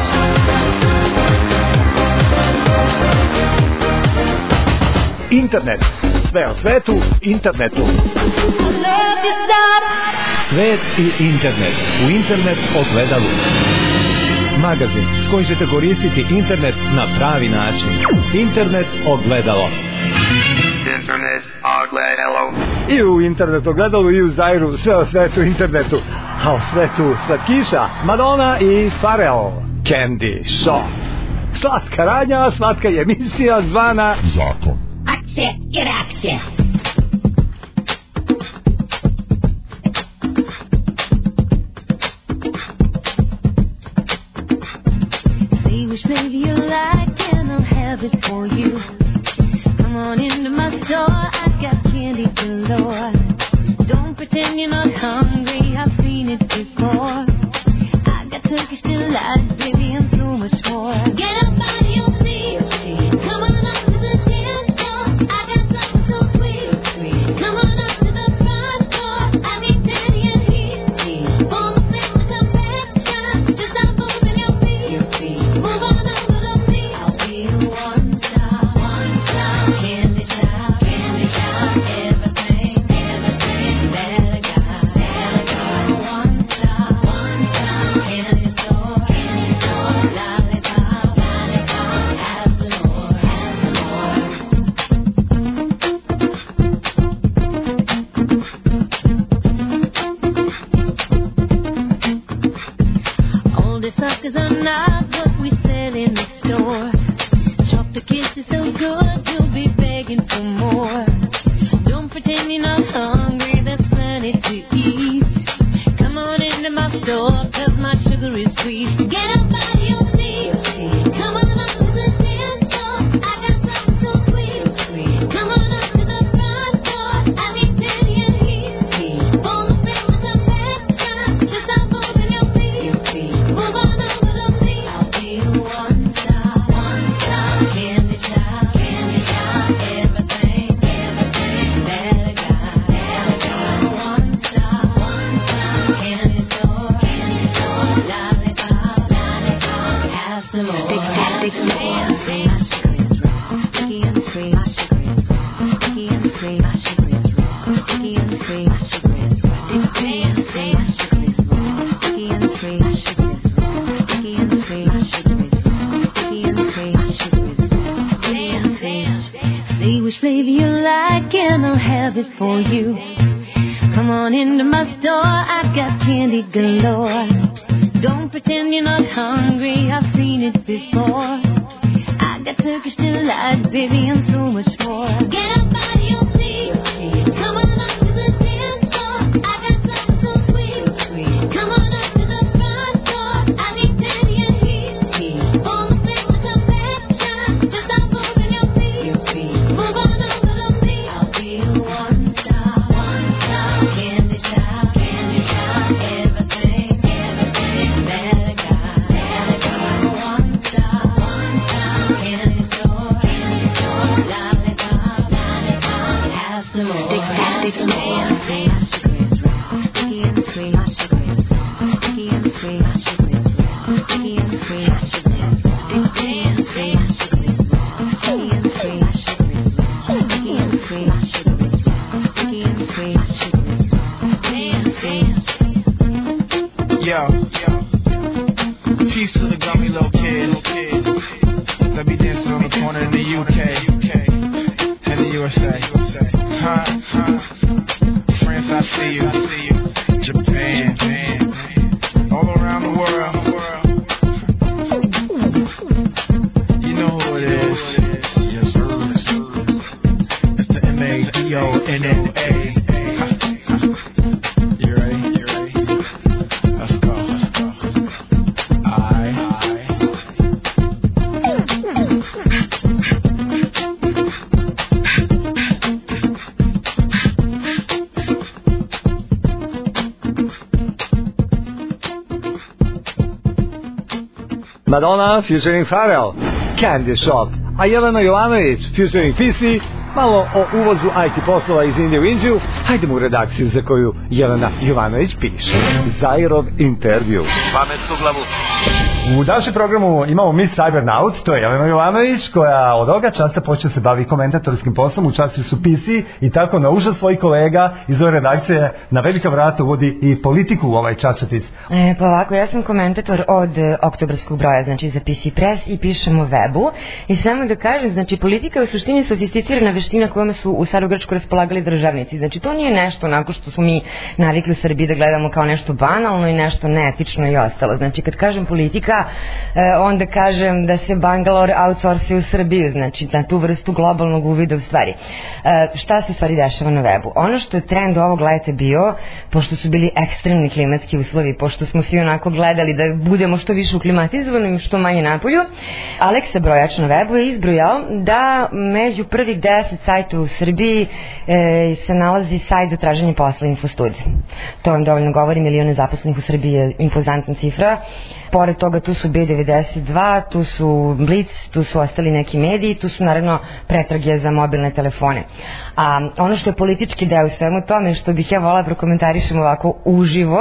Internet. Sve o svetu internetu. Svet i internet u internet ogledalu. Magazin s kojim ćete koristiti internet na pravi način. Internet ogledalo. Internet ogledalo. I u internet ogledalu i u Zairu sve o svetu internetu. A o svetu slatkiša Madonna i Pharrell. Candy Shop. Slatka radnja, slatka je emisija zvana Zakon. Akcija i reakcija. See which flavor you like and I'll have it for you. Come on into my store, I've got candy galore. Don't pretend you're not hungry, I've seen it before. I got Turkish delight, baby, and so much more. Get up out of your seat, come on up to the dance floor. I got something so sweet, come on up to the front door. I need candy and heat, for the flavor affection. Just stop moving your feet, move on over to me. I'll be the one stop, one stop candy shop, candy shop. Everything, everything that I got, that I got. One stop, one stop candy store, candy store. Lollipop, lollipop, have some more, have some more. All the suckers are not what we sell in the store. Chocolate kisses so good, you'll be begging for more. Don't pretend you're not hungry, there's plenty to eat. Come on into my store, 'cause my sugar is sweet. Get up out of your seat, come on up to the dance floor. I got something so sweet, come on up to the front door. I need candy and heat, for the flavor affection. Just stop moving your feet, move on over to me. I'll be the one stop, one stop candy shop, candy shop. Everything, everything that I got, that I got. One stop, one stop candy store, candy store. Lollipop, lollipop, have some more. Stick, stick, stick, more. My sugar is raw, sticky and sweet. My sugar is raw, sticky and sweet. My sugar is raw, sticky and sweet. My sugar is raw, sticky and sweet. My sugar is raw, sticky and sweet. My sugar is raw, sticky and sweet. My sugar is raw, sticky and sweet. My sugar is raw, sticky and sweet. See which flavor you like and I'll have it for you. Come on into my store, I've got candy galore. Don't pretend you're not hungry, I've seen it before. I got Turkish delight, baby, and so much more. Get up out of your seat, come on up to the dance floor. I got something so sweet, come on up to the front door. I need candy and heat, for the flavor affection. Just stop moving your feet, move on over to me. I'll be the one stop, one stop candy shop, candy shop. Everything, everything that I got, that I got. One stop, one stop candy store, candy store. Lollipop, lollipop, have some more. Stick, stick, stick, more. My sugar is raw, sticky and sweet. My sugar is raw, sticky and sweet. My sugar is raw, sticky and sweet. My sugar is raw, sticky and sweet. My sugar is raw, sticky and sweet. My sugar is raw, sticky and sweet. My sugar is raw, sticky and sweet. My sugar is raw, sticky and sweet. Yo, peace to the gummy little kid. That be dancing on the corner in the U K and the U S A. Huh? France, I see you. Japan, all around the world. You know who it is. Yes, sir. It's the M A D O N N A. You ready? You ready? Let's go. Let's go. I. Madonna featuring Pharrell. Candy Shop. A Jelena Jovanović featuring P C malo o uvozu I T poslova iz Indije u Indiju, hajdemo u redakciju za koju Jelena Jovanović piše. Zairov intervju. Pametnu glavu. U današnjem programu imamo Miss Cybernaut, to je Jelena Jovanović, koja od ovoga časa počne se bavi komentatorskim poslom u časopisu P C i tako na užas svojih kolega iz ove redakcije na velika vrata uvodi i politiku u ovaj časopis. E, pa ovako, ja sam komentator od e, oktobarskog broja, znači za P C Press i pišem o webu i samo da kažem, znači politika je u suštini sofisticirana veština kojom su u Starogrčku raspolagali državnici, znači to nije nešto onako što smo mi navikli u Srbiji da gledamo kao nešto banalno i nešto neetično i ostalo, znači kad kažem politika onda kažem da se Bangalore outsourcuje u Srbiju, znači na tu vrstu globalnog uvida u stvari. Šta se u stvari dešava na webu? Ono što je trend ovog leta bio, pošto su bili ekstremni klimatski uslovi, pošto smo svi onako gledali da budemo što više uklimatizovani i što manje napolju, Aleksa Brojač na webu je izbrojao da među prvih deset sajta u Srbiji e, se nalazi sajt za traženje posla Infostud. To vam dovoljno govori, milione zaposlenih u Srbiji je impozantna cifra. Pored toga tu su B devedeset dva, tu su Blitz, tu su ostali neki mediji, tu su naravno pretrage za mobilne telefone. A ono što je politički deo u svemu tome, što bih ja volala prokomentarišem ovako uživo,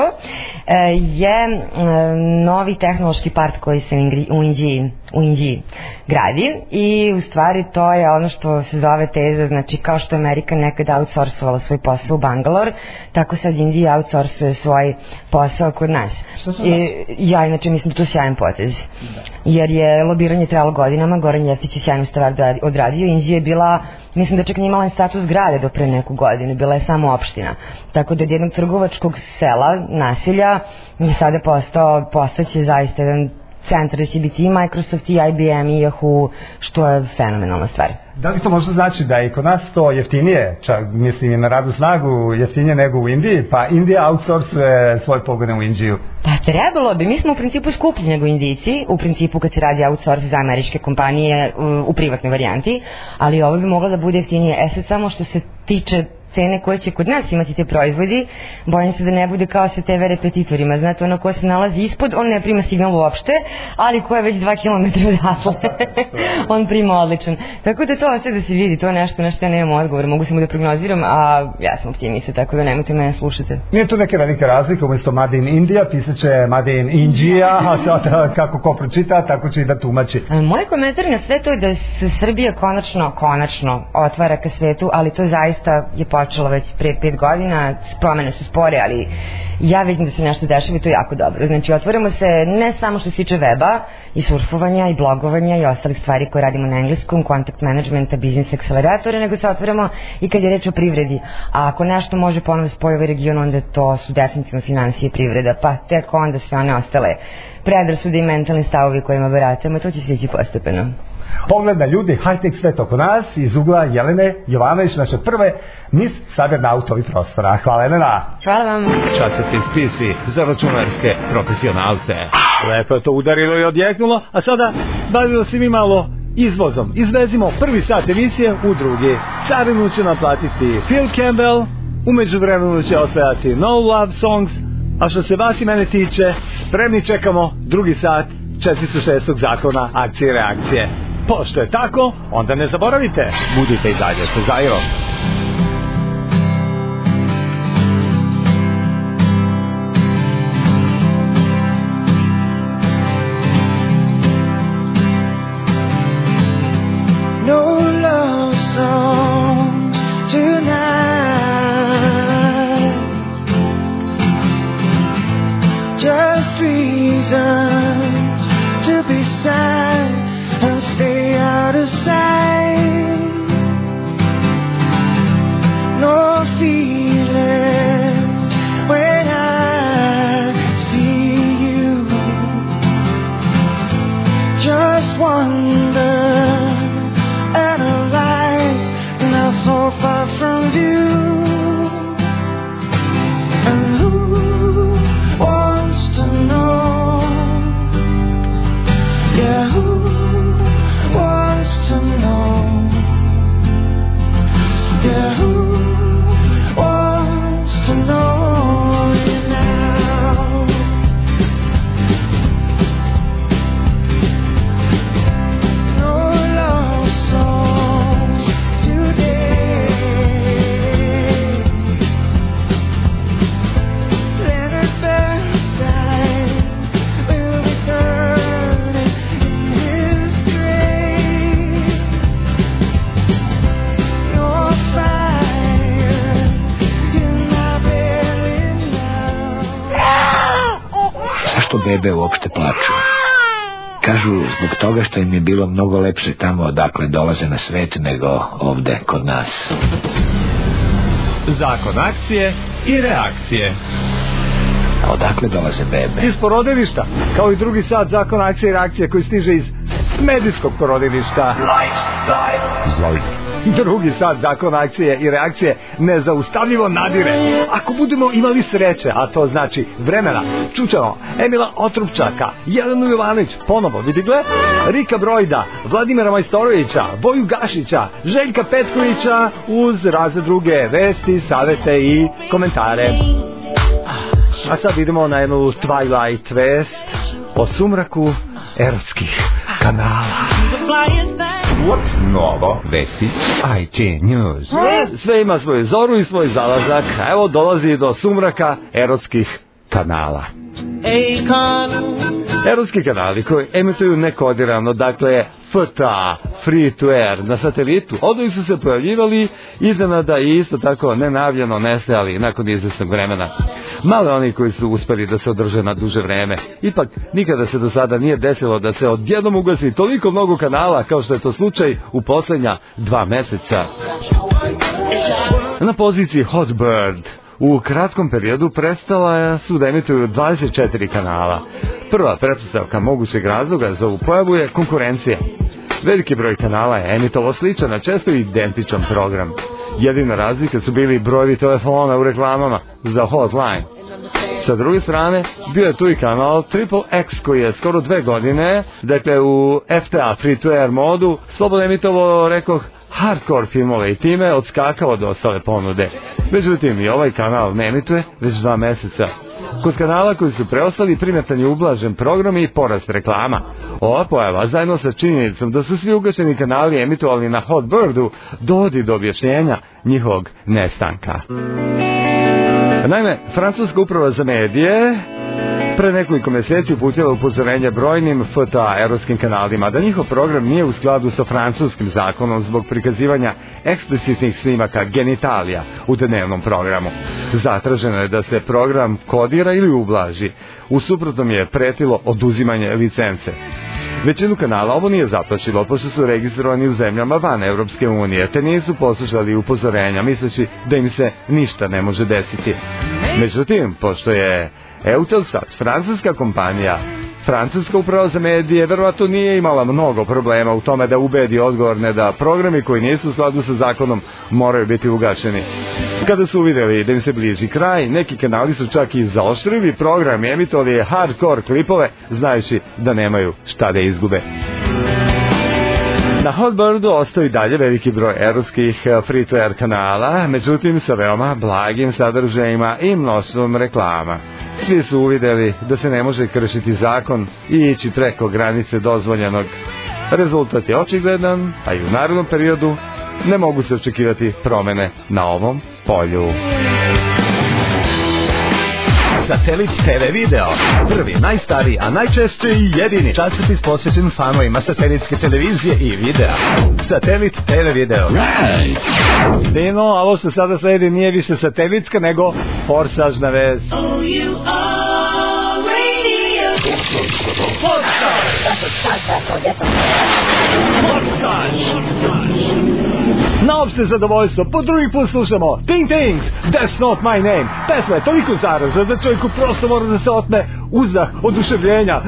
je novi tehnološki park koji se u Indiji, u Indiji gradi i u stvari to je ono što se zove teza, znači kao što Amerika nekada outsourcovala svoj posao u Bangalore, tako sad Indija outsourcuje svoj posao kod nas. I, ja inače mislim da to je sjajan potez, jer je lobiranje trajalo godinama, Goran Jeftić je sjajnu stvar odradio, Indija je bila, mislim da čak nije imala status grade do pre neku godinu, bila je samo opština, tako da od jednog trgovačkog sela, nasilja, je sada postao, postaće zaista jedan centar, da će biti i Microsoft, i I B M, i Yahoo, što je fenomenalna stvar. Da li to možda znači da je kod nas to jeftinije, čak mislim i na radnu snagu jeftinije nego u Indiji, pa Indija outsourcuje svoje pogone u Indiju? Pa trebalo bi, mi smo u principu skuplji nego Indijci, u principu kad se radi outsource za američke kompanije u, u privatnoj varijanti, ali ovo bi moglo da bude jeftinije. E sad samo što se tiče cene koje će kod nas imati te proizvodi, bojim se da ne bude kao sa T V repetitorima, znate, ono ko se nalazi ispod, on ne prima signal uopšte, ali ko je već dva kilometra odatle, on prima odličan. Tako da to ostaje da se vidi, to je nešto na što ja nemam odgovor, mogu samo da prognoziram, a ja sam optimista, tako da nemojte mene slušate. Nije tu neke velike razlike, umjesto Made in India, pisat će Made in Indija, a sad kako ko pročita, tako će i da tumači. Moj komentar na sve to je da se Srbija konačno, konačno otvara ka svetu, ali to zaista je počelo već pre pet godina, promene su spore, ali ja vidim da se nešto dešava i to je jako dobro. Znači, otvorimo se ne samo što se tiče weba i surfovanja i blogovanja i ostalih stvari koje radimo na engleskom, kontakt managementa, biznis akceleratora, nego se otvorimo i kad je reč o privredi. A ako nešto može ponovno spoji ovaj region, onda to su definitivno financije i privreda, pa tek onda sve one ostale predrasude i mentalni stavovi kojima baratamo, to će se ići postepeno. Pogled na ljudi, high-tech svet oko nas, iz ugla Jelene Jovanović, naše prve Miss Cybernaut ovih prostora. Hvala, Jelena. Hvala vam. Časopis P C za računarske profesionalce. Lepo je to udarilo i odjeknulo, a sada bavimo se mi malo izvozom. Izvezimo prvi sat emisije u drugi. Carinu će naplatiti Phil Campbell, umeđu vremenu će otvajati No Love Songs, a što se vas i mene tiče, spremni čekamo drugi sat četiristo šestog zakona akcije i reakcije. Pošto je tako, onda ne zaboravite, budite i dalje sa Zairom. No love songs tonight, just reasons to be sad and stay out of sight. No feelings when I see you, just wonder and a life not so far from you. And who wants to know uopšte plaču. Kažu zbog toga što im je bilo mnogo lepše tamo odakle dolaze na svet nego ovde kod nas. Zakon akcije i reakcije. A odakle dolaze bebe? Iz porodilišta, kao i drugi sat zakon akcije i reakcije koji stiže iz medijskog porodilišta. Zoli. Drugi sat zakon akcije i reakcije nezaustavljivo nadire. Ako budemo imali sreće, a to znači vremena, čućemo Emila Otrupčaka, Jelenu Jovanović, ponovo Vidigle, Rika Brojda, Vladimira Majstorovića, Boju Gašića, Željka Petkovića uz razne druge vesti, savete i komentare. A sad idemo na jednu Twilight vest o sumraku erotskih kanala. What's novo? Vesti I T News. Sve ima svoju zoru i svoj zalazak. Evo dolazi do sumraka erotskih kanala. Erotski kanali koji emituju nekodirano, dakle F T A, free to air, na satelitu, oduvijek su se pojavljivali iznenada i isto tako nenavljeno nestajali nakon izvesnog vremena. Malo oni koji su uspeli da se održe na duže vreme. Ipak, nikada se do sada nije desilo da se odjednom ugasi toliko mnogo kanala kao što je to slučaj u posljednja dva meseca. Na poziciji Hot Bird u kratkom periodu prestala su da emituju dvadeset četiri kanala. Prva pretpostavka mogućeg razloga za ovu pojavu je konkurencija. Veliki broj kanala je emitovao sličan, a često identičan program. Jedina razlika su bili brojevi telefona u reklamama za hotline. Sa druge strane, bio je tu i kanal Triple X koji je skoro dve godine, dakle u F T A free to air modu, slobodno emitovao, rekoh, hardcore filmove i time odskakao od ostale ponude. Međutim, i ovaj kanal ne emituje već dva meseca. Kod kanala koji su preostali primetan je ublažen program i porast reklama. Ova pojava, zajedno sa činjenicom da su svi ugašeni kanali emitovali na Hot Birdu, dovodi do objašnjenja njihovog nestanka. Naime, Francuska uprava za medije pre nekoliko mjeseci uputila upozorenje brojnim F T A erotskim kanalima da njihov program nije u skladu sa francuskim zakonom zbog prikazivanja eksplicitnih snimaka genitalija u dnevnom programu. Zatraženo je da se program kodira ili ublaži. U suprotnom je pretilo oduzimanje licence. Većinu kanala ovo nije zaplašilo, pošto su registrovani u zemljama van Europske unije, te nisu poslušali upozorenja, misleći da im se ništa ne može desiti. Međutim, pošto je Eutelsat, francuska kompanija, Francuska uprava za medije verovatno nije imala mnogo problema u tome da ubedi odgovorne da programi koji nisu u skladu sa zakonom moraju biti ugašeni. Kada su uvidjeli da im se bliži kraj, neki kanali su čak i zaoštrili program i emitovali hardcore klipove, znajući da nemaju šta da izgube. Na Hot Birdu ostao i dalje veliki broj erotskih free-to-air kanala, međutim sa veoma blagim sadržajima i mnoštvom reklama. Svi su uvidjeli da se ne može kršiti zakon i ići preko granice dozvoljenog. Rezultat je očigledan, a i u narednom periodu ne mogu se očekivati promjene na ovom polju. Satelit T V video. Prvi, najstariji, a najčešće i jedini časopis posvećen fanovima satelitske televizije i videa. Satelit T V video. Right. Dino, a ovo što sada sledi nije više satelitska, nego forsažna vest. Oh, you are radio. Na opšte zadovoljstvo, po drugi put slušamo Ting Tings, That's Not My Name. Pesma je toliko zaraža da čovjeku prosto mora da se otme uzdah oduševljenja.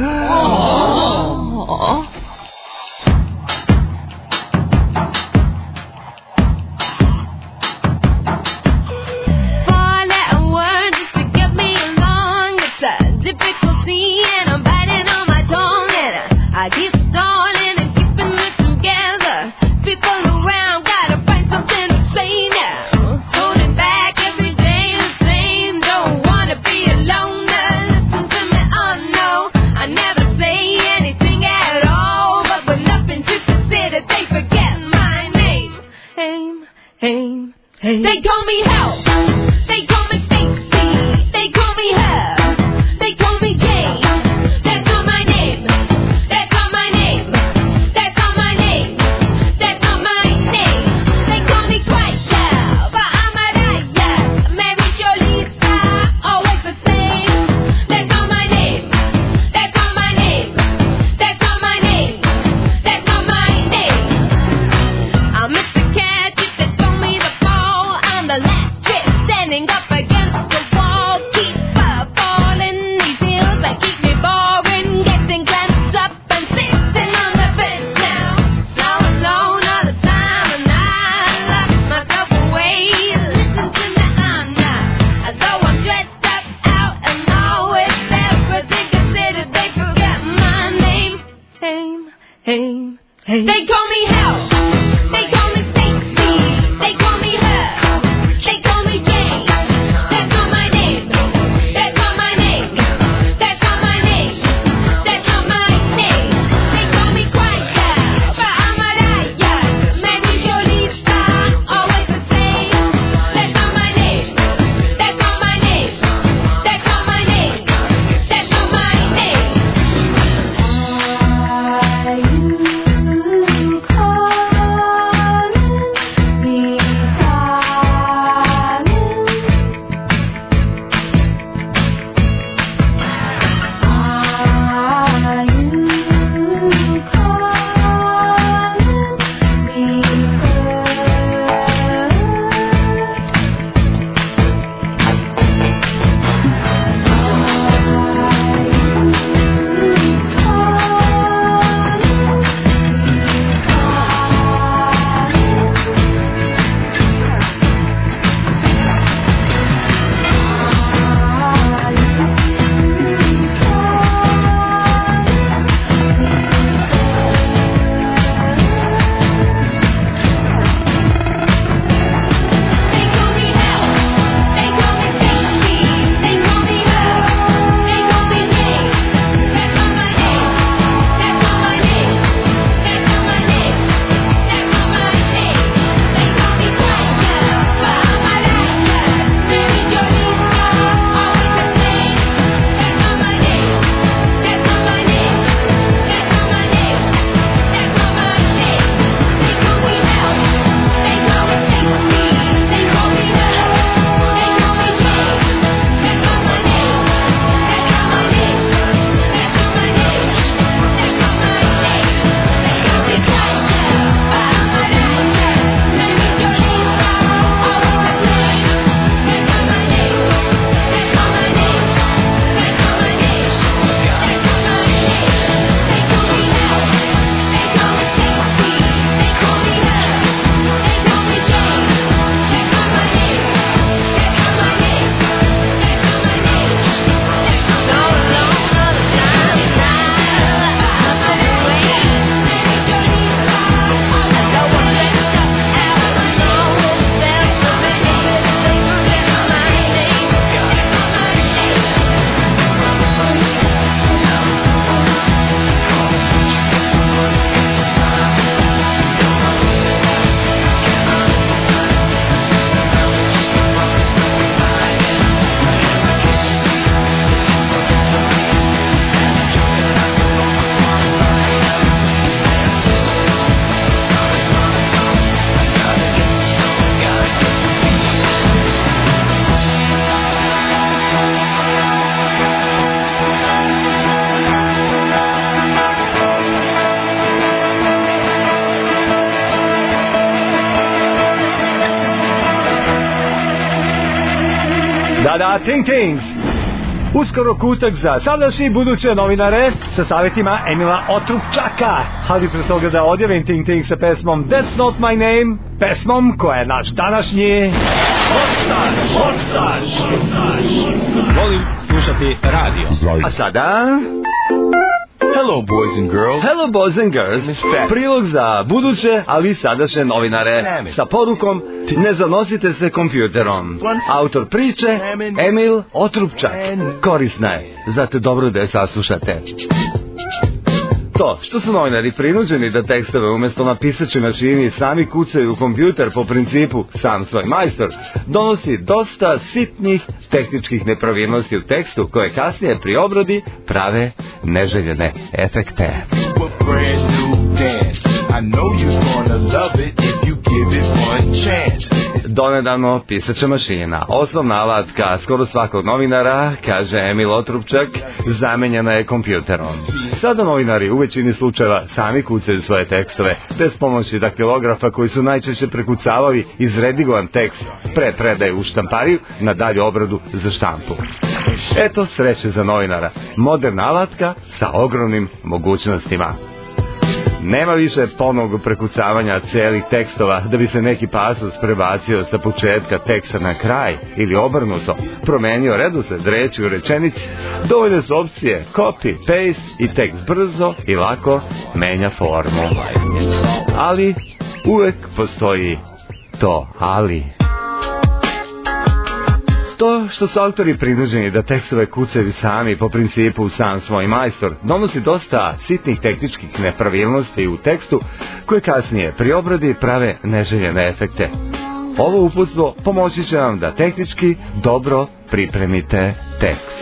Oh. I keep stalling and keeping it together. People around gotta find something to say now. Holding back every day the same. Don't wanna be alone. Listen to me, oh no. I never say anything at all. But with nothing to consider, they forget my name. Aim, aim, aim. They call me help. They call me Stacy. They call me her. They call me Jane. That's not my name. That's not my hey, hey. They call me hell. They call me sexy. They call me her. They call me Jane. That's not my name. That's not my name. That's not my name. That's not my name. They call me Quaita, but I'm a Raya. Maybe Jolita, always the same. That's not my name. That's not my name. That's not my name. That's not my name. Da, da, Ting Tings. Uskoro kutak za sadašnje i buduće novinare sa savjetima Emila Otrupčaka. Ali pre toga da odjavim Ting Ting sa pesmom That's Not My Name, pesmom koja je naš današnji Ostaž, ostaž, ostaž. Volim slušati radio. A sada... Hello, boys and girls. Hello, boys and girls. Prilog za buduće, ali i sadašnje novinare. Sa porukom, ne zanosite se kompjuterom. Autor priče, Emil Otrupčak. Korisna je, zato dobro da je saslušate. To što su novinari prinuđeni da tekstove umjesto na pisaćoj mašini sami kucaju u kompjuter po principu sam svoj majstor, donosi dosta sitnih tehničkih nepravilnosti u tekstu koje kasnije pri obradi prave neželjene efekte. Donedavno pisaća mašina, osnovna alatka skoro svakog novinara, kaže Emil Otrupčak, zamenjena je kompjuterom. Sada novinari u većini slučajeva sami kucaju svoje tekstove, bez pomoći daktilografa koji su najčešće prekucavali izredigovan tekst pre predaje u štampariju na dalju obradu za štampu. Eto sreće za novinara, moderna alatka sa ogromnim mogućnostima. Nema više ponovnog prekucavanja celih tekstova da bi se neki pasus prebacio sa početka teksta na kraj ili obrnuto, promenio redosled reči u rečenici. Dovoljne su opcije copy, paste i tekst brzo i lako menja formu. Ali uvek postoji to ali. To što su autori prinuđeni da tekstove kucaju sami po principu sam svoj majstor donosi dosta sitnih tehničkih nepravilnosti u tekstu koje kasnije pri obradi prave neželjene efekte. Ovo uputstvo pomoći će vam da tehnički dobro pripremite tekst.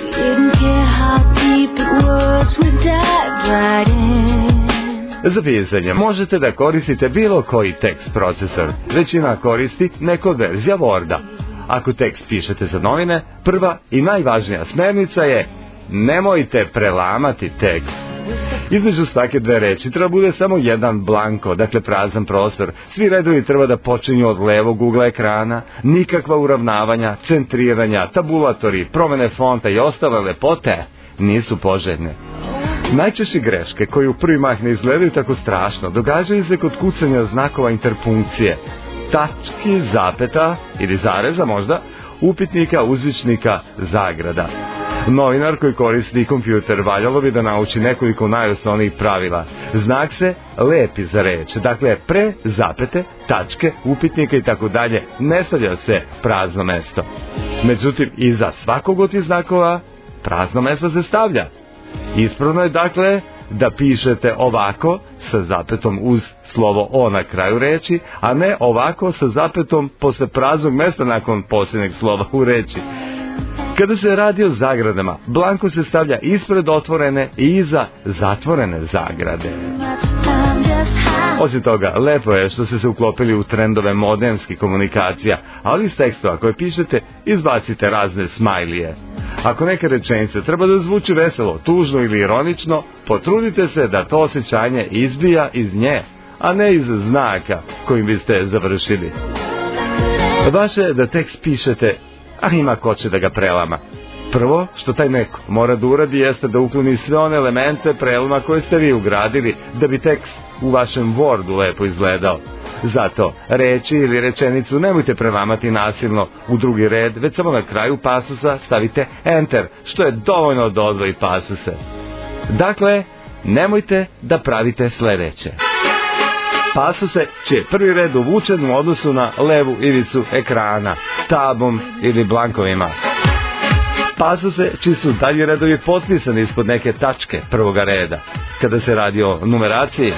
Za pisanje možete da koristite bilo koji tekst procesor. Većina koristi neko od verzija Worda. Ako tekst pišete za novine, prva i najvažnija smernica je nemojte prelamati tekst. Između svake dve reči treba bude samo jedan blanko, dakle prazan prostor. Svi redovi treba da počinju od levog ugla ekrana, nikakva uravnavanja, centriranja, tabulatori, promene fonta i ostale lepote nisu poželjne. Najčešće greške koje u prvi mah ne izgledaju tako strašno događaju se kod kucanja znakova interpunkcije, tački, zapeta ili zareza možda, upitnika, uzvičnika, zagrada. Novinar koji koristi kompjuter valjalo bi da nauči nekoliko najosnovnijih pravila. Znak se lepi za reč, dakle pre zapete, tačke, upitnika i tako dalje ne stavlja se prazno mesto. Međutim, iza svakog od tih znakova prazno mesto se stavlja. Ispravno je dakle da pišete ovako sa zapetom uz slovo o na kraju reči, a ne ovako sa zapetom posle praznog mesta nakon posljednjeg slova u reči. Kada se radi o zagradama, blanko se stavlja ispred otvorene i iza zatvorene zagrade. Osim toga, lepo je što ste se uklopili u trendove modernskih komunikacija, ali iz tekstova koje pišete izbacite razne smajlije. Ako neka rečenica treba da zvuči veselo, tužno ili ironično, potrudite se da to osjećanje izbija iz nje, a ne iz znaka kojim biste završili. Vaše je da tekst pišete, a ima ko će da ga prelama. Prvo što taj neko mora da uradi jeste da ukloni sve one elemente preloma koje ste vi ugradili da bi tekst u vašem Wordu lepo izgledao. Zato reči ili rečenicu nemojte prelamati nasilno u drugi red, već samo na kraju pasusa stavite enter, što je dovoljno da odvoji pasuse. Dakle, nemojte da pravite sledeće. Pasuse čiji je prvi red uvučen u odnosu na levu ivicu ekrana, tabom ili blankovima. Pasuse čiji su dalji redovi potpisani ispod neke tačke prvoga reda, kada se radi o numeraciji.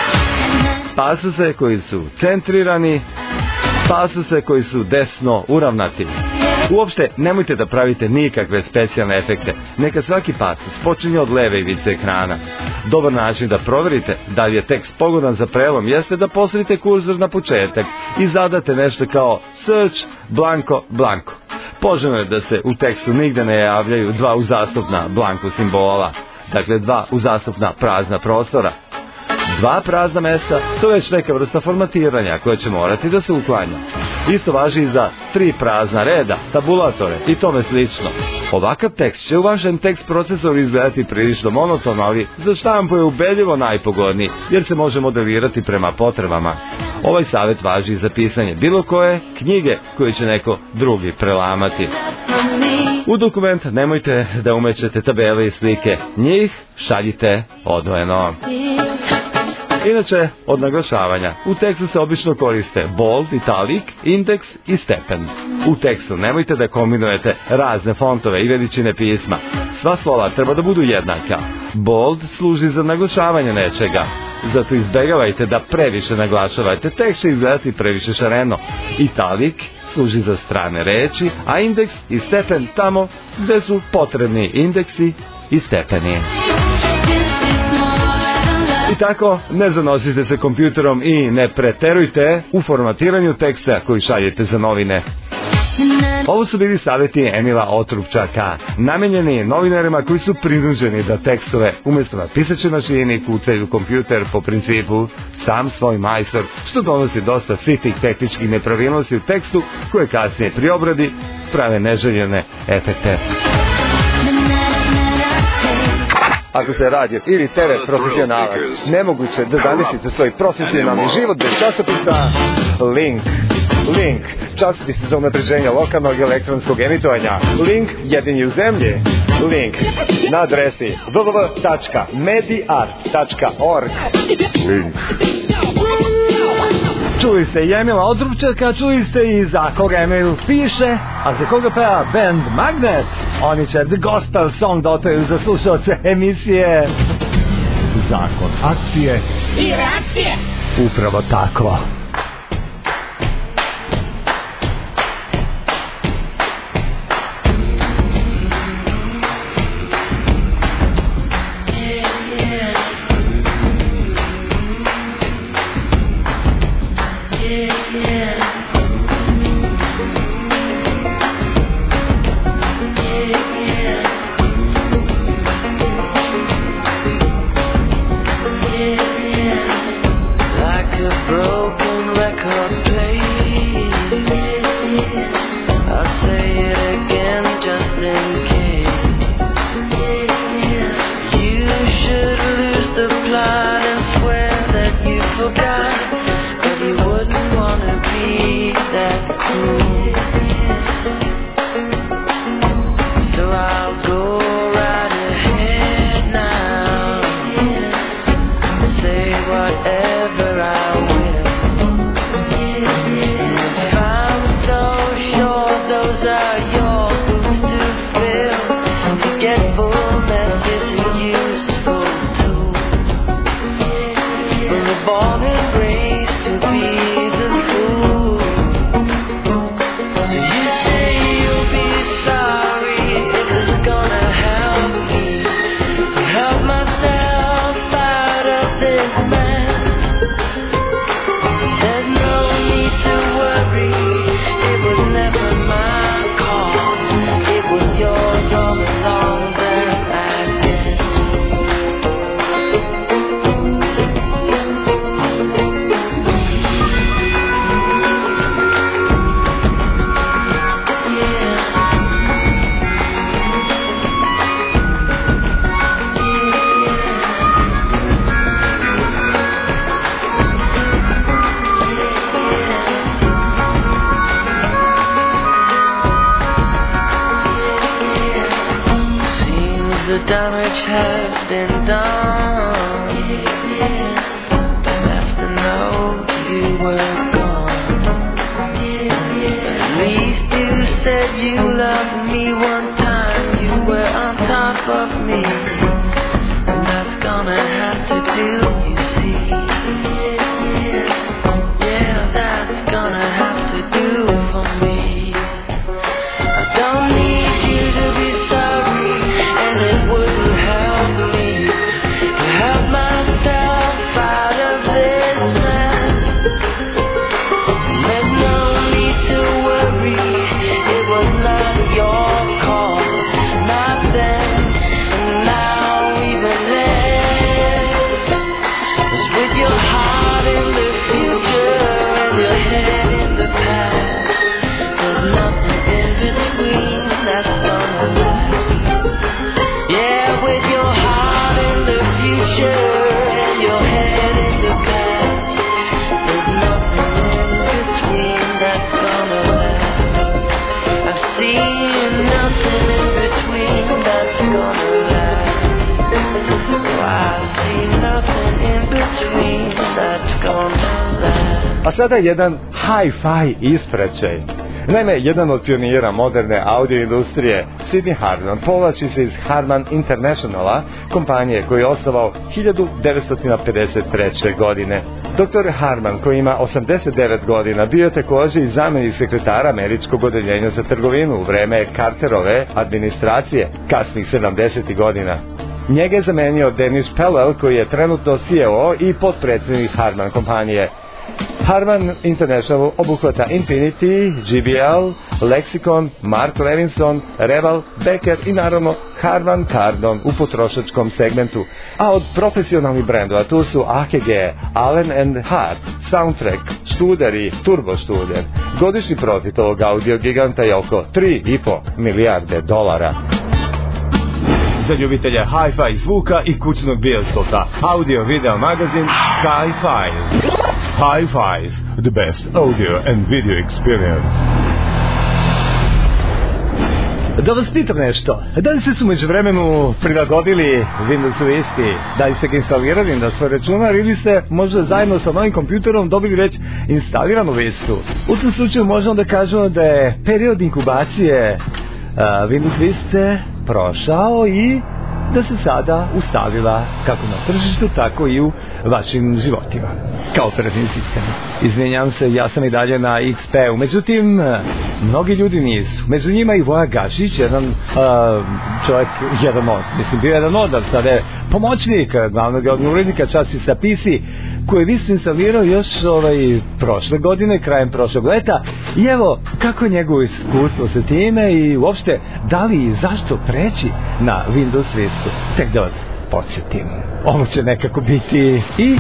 Pasuse koji su centrirani, pasuse koji su desno uravnati. Uopšte nemojte da pravite nikakve specijalne efekte. Neka svaki pasus počinje od leve ivice ekrana. Dobar način da proverite da li je tekst pogodan za prelom jeste da postavite kurzor na početak i zadate nešto kao search blanko blanko. Poželjno je da se u tekstu nigde ne javljaju dva uzastopna blanko simbola, dakle dva uzastopna prazna prostora. Dva prazna mesta, to je već neka vrsta formatiranja koja će morati da se uklanja. Isto važi i za tri prazna reda, tabulatore i tome slično. Ovakav tekst će u vašem tekst procesoru izgledati prilično monotono, ali za štampu je ubedljivo najpogodniji, jer se može modelirati prema potrebama. Ovaj savjet važi i za pisanje bilo koje knjige koje će neko drugi prelamati. U dokument nemojte da umećete tabele i slike, njih šaljite odvojeno. Inače, od naglašavanja, u tekstu se obično koriste bold, italik, indeks i stepen. U tekstu nemojte da kombinujete razne fontove i veličine pisma. Sva slova treba da budu jednaka. Bold služi za naglašavanje nečega. Zato izbegavajte da previše naglašavate, tekst će izgledati previše šareno. Italik služi za strane reči, a indeks i stepen tamo gde su potrebni indeksi i stepeni. I tako, ne zanosite se kompjuterom i ne preterujte u formatiranju teksta koji šaljete za novine. Ovo su bili savjeti Emila Otrupčaka, namenjeni novinarima koji su prinuđeni da tekstove umjesto na pisaćoj mašini kucaju kompjuter po principu sam svoj majstor, što donosi dosta sitnih tehničkih nepravilnosti u tekstu koje kasnije pri obradi prave neželjene efekte. ako ste radio ili te ve profesionalac, nemoguće da zamislite svoj profesionalni život bez časopisa Link. Link, časopis za unapređenje lokalnog elektronskog emitovanja. Link, jedini u zemlji. Link na adresi w w w tačka mediart tačka org. Link. Čuli ste i Emila Odrupčaka, čuli ste i za koga Emil piše, a za koga peva band Magnet. Oni će The Gospel Song da otaju za slušalce emisije Zakon akcije i reakcije. Upravo tako. A sada jedan hi-fi ispraćaj. Naime, jedan od pionira moderne audio industrije, Sidney Harman, povlači se iz Harman Internationala, kompanije koju je osnovao hiljadu devetsto pedeset treće. godine. doktor Harman, koji ima osamdeset devet godina, bio takođe i zamenik sekretara američkog odeljenja za trgovinu u vreme Carterove administracije kasnih sedamdesetih godina. Njega je zamenio Dennis Pellel, koji je trenutno C E O i potpredsjednik Harman kompanije. Harman International obuhvata Infinity, G B L, Lexicon, Mark Levinson, Reval, Becker i naravno Harman Kardon u potrošačkom segmentu. A od profesionalnih brendova tu su A K G, Allen and Hart, Soundtrack, Studer i Turbo Studer. Godišnji profit ovog audio giganta je oko tri i po milijarde dolara. za ljubitelje hi-fi zvuka i kućnog bioskopa. Audio video magazin Hi-Fi. Hi-Fi's, the best audio and video experience. Da vas pitam nešto, da li ste su među vremenu prilagodili Windows Vista, da li ste ga instalirali na svoj računar ili ste možda zajedno sa novim kompjuterom dobili već instaliranu Vistu? U tom slučaju možemo da kažemo da je period inkubacije uh, Windows Vista prošao i da se sada ustalila kako na tržištu, tako i u vašim životima kao operativni sistem. Izvinjam se, ja sam i dalje na X P-u, međutim mnogi ljudi nisu, među njima i Voja Gašić, jedan uh, čovjek, jedan od, mislim bio jedan od, sada je pomoćnik glavnog urednika časopisa P C, koji je Vistu instalirao još ovaj, prošle godine, krajem prošlog leta, i evo kako je njegovo iskustvo sa time i uopšte da li i zašto preći na Windows Vista. Tek da vas podsjetim, ovo će nekako biti i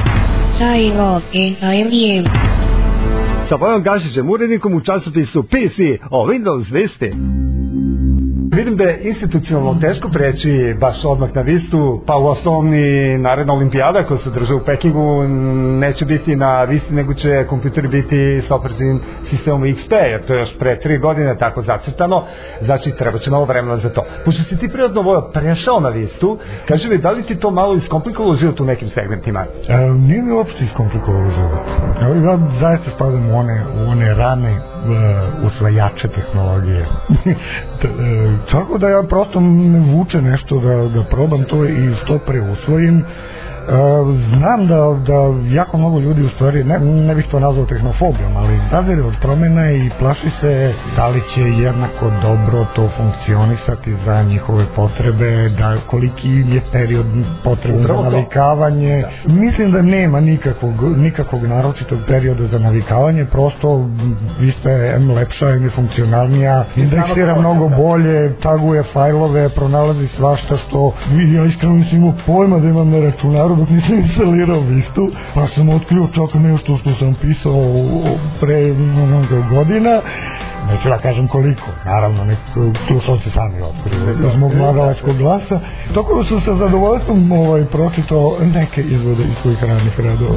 sa Vojom Gašićem, urednikom u časopisu P C o Windows Vista. Vidim da je institucionalno teško preći baš odmah na Vistu, pa u osnovni naredna olimpijada koja se drže u Pekingu neće biti na Visti, nego će kompjuteri biti sa operativnim sistemom X P, jer to je još pre tri godine tako zacrtano, znači treba će novo vremena za to. Pošto si ti prirodno, Vojo, prešao na Vistu, kaži mi, da li ti to malo iskomplikovalo život u nekim segmentima? E, nije mi uopšte iskomplikovalo život. Ja zaista spadam u one, u one rane uh, usvajače tehnologije. Tako da ja prosto me vuče nešto da, da probam to i što pre usvojim. Znam da, da jako mnogo ljudi u stvari, ne, ne bih to nazvao tehnofobijom, ali zazire od promjena i plaši se da li će jednako dobro to funkcionisati za njihove potrebe, da koliki je period potreban za navikavanje. Da. Mislim da nema nikakvog, nikakvog naročitog perioda za navikavanje, prosto Vista je em lepša, em je funkcionalnija, indeksira mnogo bolje, taguje fajlove, pronalazi svašta što ja iskreno nisam imao pojma da imam na računaru dok nisam instalirao Vistu, pa sam otkrio čak nešto što sam pisao pre godina. Neću da kažem koliko, naravno nek slušalci sami otkriju iz mog mladalačkog glasa. Tako da sam sa zadovoljstvom ovaj, pročitao neke izvode iz svojih ranih radova.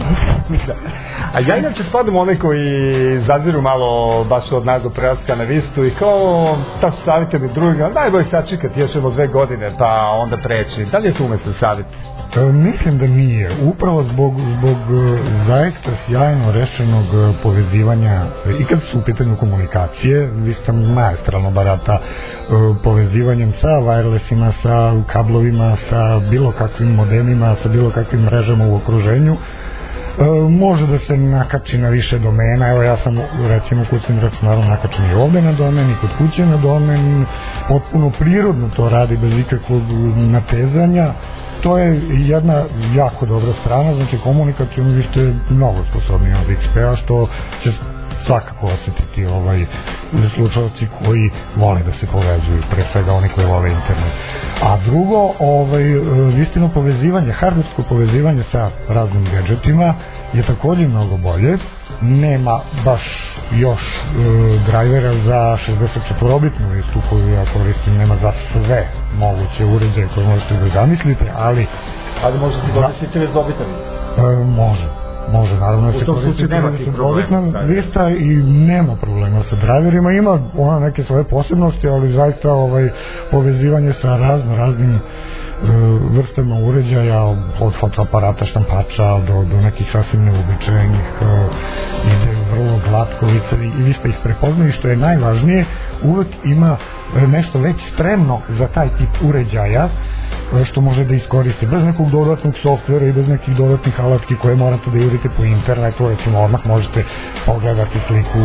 A ja inače spadam onaj koji zaziru malo baš od nas do prelaska na Vistu i kao tako savjete mi druga, najbolje sačekati još jedno dve godine pa onda preći. Da li je tu umjesto savjet? E, mislim da nije. Upravo zbog, zbog zaista sjajno rešenog povezivanja i kad su u pitanju komunikacije, vi ste maestralno barata povezivanjem sa wirelessima, sa kablovima, sa bilo kakvim modemima, sa bilo kakvim mrežama u okruženju. E, može da se nakači na više domena. Evo ja sam recimo kućnim računarom nakačen i ovde na domen i kod kuće na domen, potpuno prirodno to radi bez ikakvog natezanja. To je jedna jako dobra strana, znači komunikacijom vi ste mnogo sposobni od X P-a, što će svakako osjetiti ovaj slušalci koji vole da se povezuju, pre svega oni koji vole internet. A drugo, ovaj, Vistino povezivanje, hardversko povezivanje sa raznim gadgetima je također mnogo bolje. Nema baš još e, drajvera za šezdeset četiri bitnu Vistu koju ja koristim, nema za sve moguće uređaje koje možete da zamislite, ali ali možete koristiti bez obitna Vista? E, može. Može, naravno da se koristiti dobitna Vista i nema problema sa driverima, ima ona neke svoje posebnosti, ali zaista ovaj, povezivanje sa razno raznim e, vrstama uređaja, od fotoaparata, štampača do, do nekih sasvim neobičajenih e, ide vrlo glatko i Vista ih prepoznaje, što je najvažnije, uvek ima nešto već spremno za taj tip uređaja što može da iskoriste bez nekog dodatnog softvera i bez nekih dodatnih alatki koje morate da jurite po internetu. Recimo odmah možete pogledati sliku,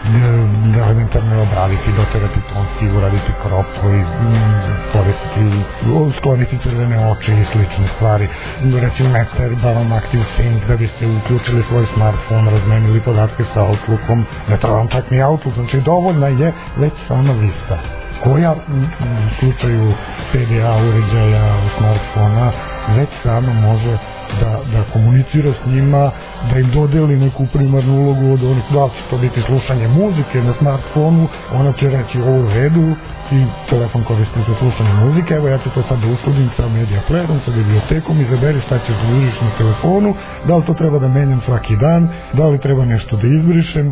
da elementarno obraditi, doterati tonski, uraditi crop i koristiti, skloniti crvene oči i slične stvari. Recimo Master, da vam Active Sync, da biste uključili svoj smartphone, razmenili podatke sa Outlookom, ne treba vam čak ni Outlook, znači dovoljna je već sama Vista, koja u slučaju P D A uređaja smartfona već samo može da, da komunicira s njima, da im dodeli neku primarnu ulogu od onih, da li će to biti slušanje muzike na smartfonu, ona će reći ovo u redu, ti telefon koristi za slušanje muzike, evo ja ću to sad da uskladim sa media playerom, sa bibliotekom, izaberi šta ćeš da užiš na telefonu, da li to treba da menjam svaki dan, da li treba nešto da izbrišem.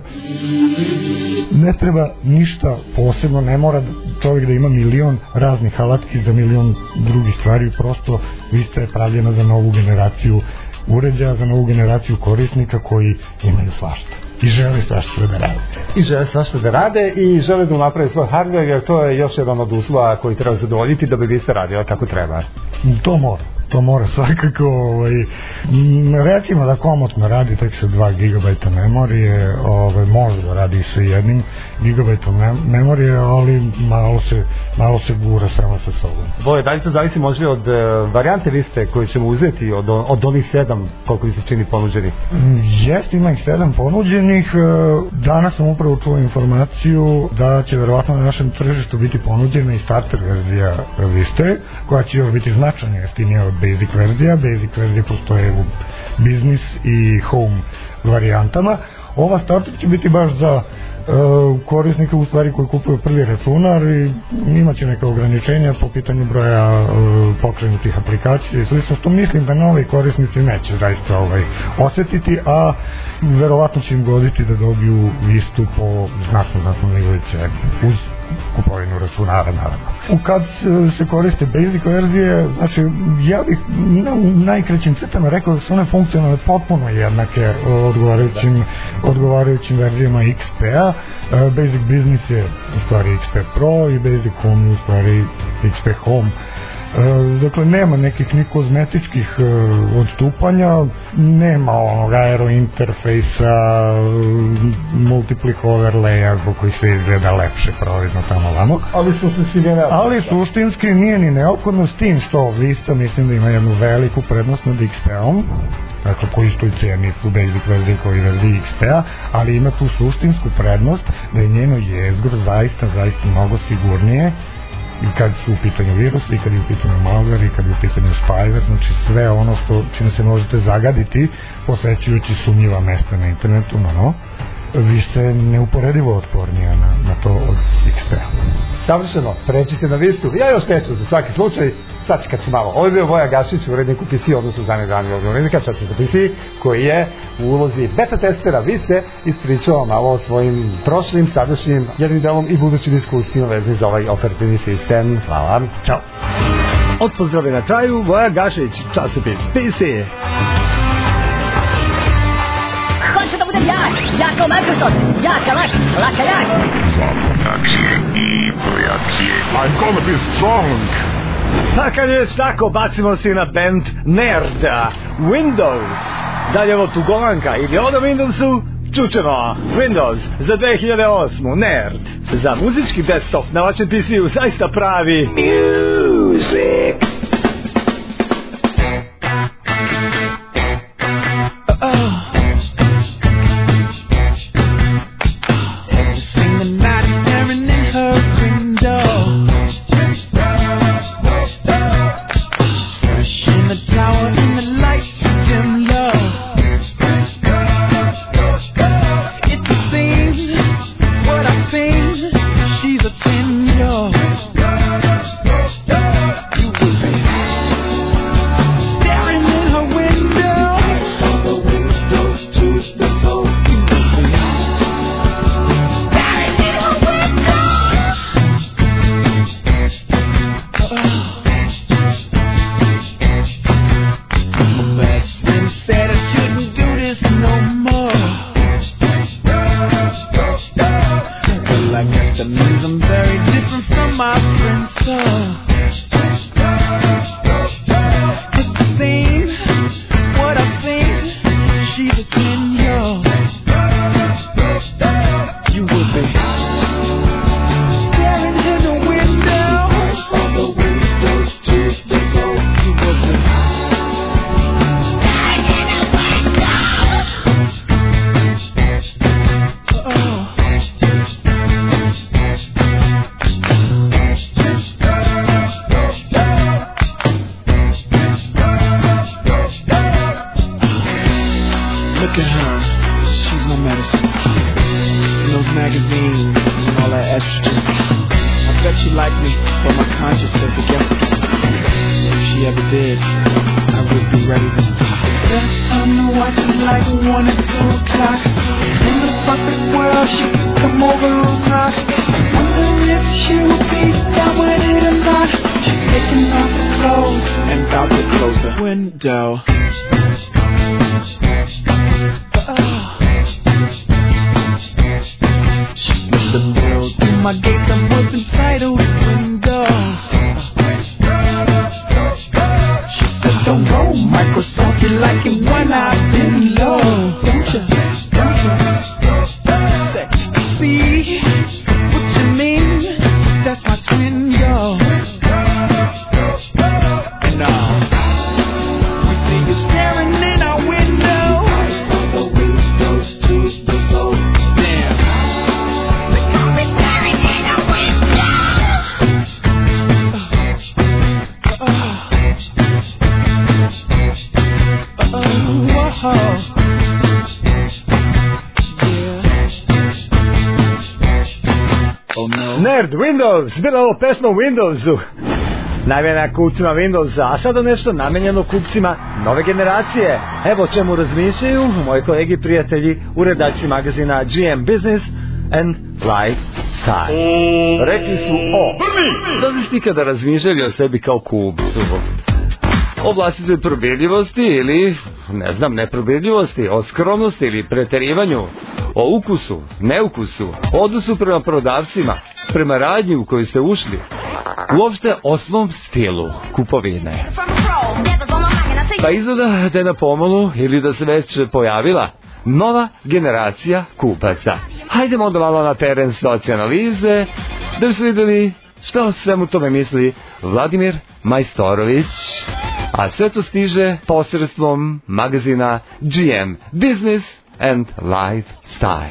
Ne treba ništa posebno, ne mora čovjek da ima milion raznih alatki za milion drugih stvari, prosto vi ste pravljena za novu generaciju uređaja, za novu generaciju korisnika koji imaju svašta i žele svašta da rade. I žele svašta da rade i žele da napravi svoj hardware, jer to je još jedan od uslova koji treba zadovoljiti da bi vi se radila kako treba. To mora. To mora svakako, ovaj, recimo da komotno radi tek sa dva gigabajta memorije, ovaj, može da radi sa jednim gigabajtom memorije, ali malo se, malo se gura sama sa sobom. Boje, da li to zavisi možda od uh, varijante liste koju ćemo uzeti, od, od onih sedam, koliko vi se čini ponuđeni? Jeste, ima ih sedam ponuđenih. Danas sam upravo čuo informaciju da će verovatno na našem tržištu biti ponuđena i starter verzija liste, koja će još biti značajno jeftinija od basic verzija. Basic verzija postoje u business i home varijantama. Ova starter će biti baš za uh, korisnika u stvari koji kupuju prvi računar i imaće neka ograničenja po pitanju broja uh, pokrenutih aplikacija i slično, što mislim da novi korisnici neće zaista ovaj, osetiti, a verovatno će im goditi da dobiju listu po znatno, znatno nižoj ceni uz kupovinu računara, naravno. Kad se koriste basic verzije, znači ja bih na, u najkraćim crtama rekao da su one funkcionalne potpuno jednake odgovarajućim, odgovarajućim verzijama X P-a. Basic Business je u stvari X P Pro i Basic Home je u stvari X P Home. E, dakle, nema nekih ni kozmetičkih e, odstupanja, nema onog aero interfejsa, multiplih overlaya zbog koji se izgleda lepše proizno tamo vamo. Ali suštinski nije neophodno. Ali suštinski nije ni neophodno, s tim što Vista mislim da ima jednu veliku prednost nad X P-om, dakle po istoj cijeni su basic verzije koji verziji X P-a, ali ima tu suštinsku prednost da je njeno jezgro zaista, zaista mnogo sigurnije i kad su u pitanju virusi, i kad je u pitanju malware, i kad je u pitanju spyware, znači sve ono što čime se možete zagaditi posećujući sumnjiva mesta na internetu, no, no, vi ste neuporedivo otpornija na, na to od X P-a. Savršeno, pređite na Vistu. Ja još neću za svaki slučaj, sad ću kad ću malo. Ovo je bio Voja Gašić, urednik u P C, odnosno za nedavni urednika, sad ću za P C, koji je u ulozi beta testera Viste ispričao malo o svojim prošlim, sadašnjim, jednim delom i budućim iskustvima vezani za ovaj operativni sistem. Hvala. Ćao. Od pozdrave na kraju, Voja Gašić, časopis P C. Hoću da budem jak, jak kao Microsoft, jak kalaš, laka jak. Zaponacije i brojacije. I'm gonna be strong. Pa kad je tako, bacimo se na band Nerda, Windows. Dalje ovo Tugovanka ili ono Windowsu, čućemo. Windows za dve hiljade osmu, Nerd. Za muzički desktop na vašem P C-u zaista pravi Music. She's a ten-year-old. You would Look at her, she's my medicine. And those magazines and all that estrogen. I bet she liked me, but my conscience said against it. If she ever did, I would be ready then. Best time to watch is like one or two o'clock. In the perfect world, she could come over and rock. Wonder if she would be down with it or not. She's taking off her clothes and about to close the window. She slipped the nail through my gate that was entitled windows. She said, don't go, Microsoft, you like it when I've been low. Don't you? Don't you? See what you mean? That's my twin, yo. No. We see you staring in our window. Damn. They call me staring in our window. Uh, uh, uh, whoa. Nerd, Windows, bila ovo pesma u Windowsu. Namenjena kupcima Windowsa, a sada nešto namenjeno kupcima nove generacije. Evo o čemu razmišljaju moji kolegi i prijatelji u redakciji magazina G M Business and Lifestyle. Rekli su o... Da li ste ikada razmišljali o sebi kao kupcu? O vlastitoj probirljivosti ili, ne znam, neprobirljivosti, o skromnosti ili preterivanju, o ukusu, neukusu, odnosu prema prodavcima, prema radnji u koju ste ušli, uopšte o svom stilu kupovine. Pa izgleda da je na pomolu ili da se već pojavila nova generacija kupaca. Hajdemo onda malo na teren socijanalize, da bi se vidjeli što o svemu tome misli Vladimir Majstorović. A sve to stiže posredstvom magazina G M Business and Lifestyle.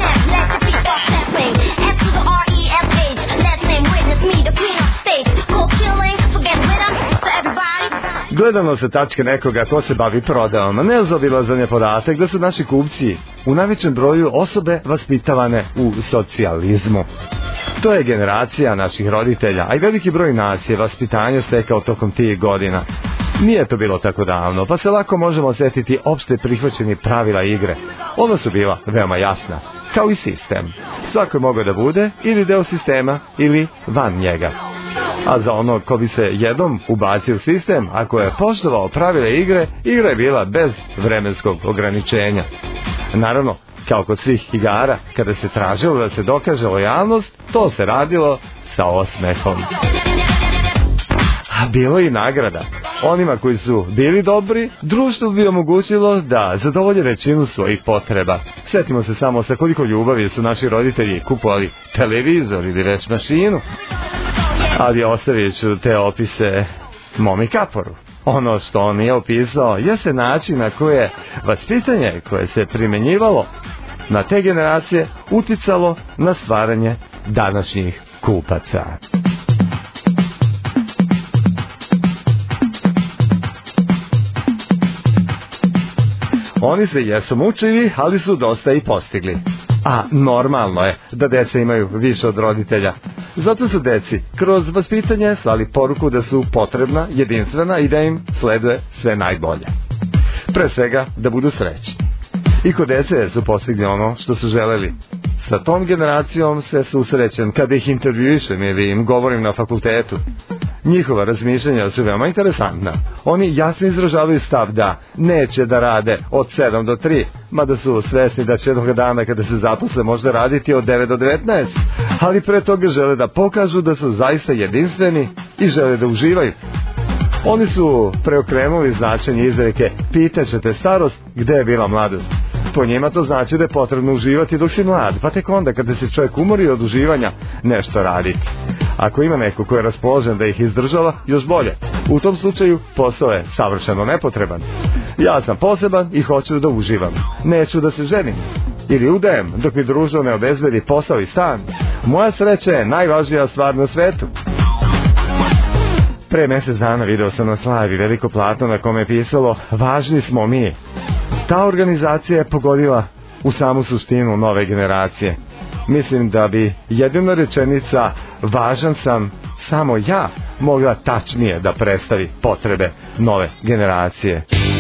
Gledano sa tačke nekoga ko se bavi prodajom, nezaobilazan je podatak da su naši kupci u najvećem broju osobe vaspitavane u socijalizmu. To je generacija naših roditelja, a i veliki broj nas je vaspitanje stekao tokom tih godina. Nije to bilo tako davno, pa se lako možemo osjetiti opšte prihvaćeni pravila igre. Ona su bila veoma jasna, kao i sistem. Svako je mogao da bude ili deo sistema ili van njega. A za onog ko bi se jednom ubacio u sistem, ako je poštovao pravile igre, igra je bila bez vremenskog ograničenja. Naravno, kao kod svih igara, kada se tražilo da se dokaže lojalnost, to se radilo sa osmehom. A bilo je i nagrada. Onima koji su bili dobri, društvo bi omogućilo da zadovolje većinu svojih potreba. Sjetimo se samo sa koliko ljubavi su naši roditelji kupovali televizor ili već mašinu. Ali ostavit ću te opise momi Kaporu. Ono što on nije opisao jeste način na koje vaspitanje koje se primjenjivalo na te generacije uticalo na stvaranje današnjih kupaca. Oni se jesu mučili, ali su dosta i postigli. A normalno je da deca imaju više od roditelja. Zato su deci kroz vaspitanje slali poruku da su potrebna, jedinstvena i da im sleduje sve najbolje. Pre svega da budu srećni. I kod dece su postigli ono što su želeli. Sa tom generacijom se susrećem kada ih intervjuišem ili im govorim na fakultetu. Njihova razmišljanja su veoma interesantna. Oni jasno izražavaju stav da neće da rade od sedam do tri, mada su svesni da će jednog dana kada se zaposle možda raditi od devet do devetnaest, ali pre toga žele da pokažu da su zaista jedinstveni i žele da uživaju. Oni su preokrenuli značenje izreke pitaćete starost gde je bila mladost. Po njima to znači da je potrebno uživati dok si mlad, pa tek onda kada se čovjek umori od uživanja nešto raditi. Ako ima neko ko je raspoložen da ih izdržava, još bolje. U tom slučaju posao je savršeno nepotreban. Ja sam poseban i hoću da uživam. Neću da se ženim ili udajem dok mi društvo ne obezbedi posao i stan. Moja sreća je najvažnija stvar na svetu. Pre mjesec dana video sam na slavi veliko platno na kome je pisalo važni smo mi. Ta organizacija je pogodila u samu suštinu nove generacije. Mislim da bi jedina rečenica važan sam samo ja mogla tačnije da predstavi potrebe nove generacije.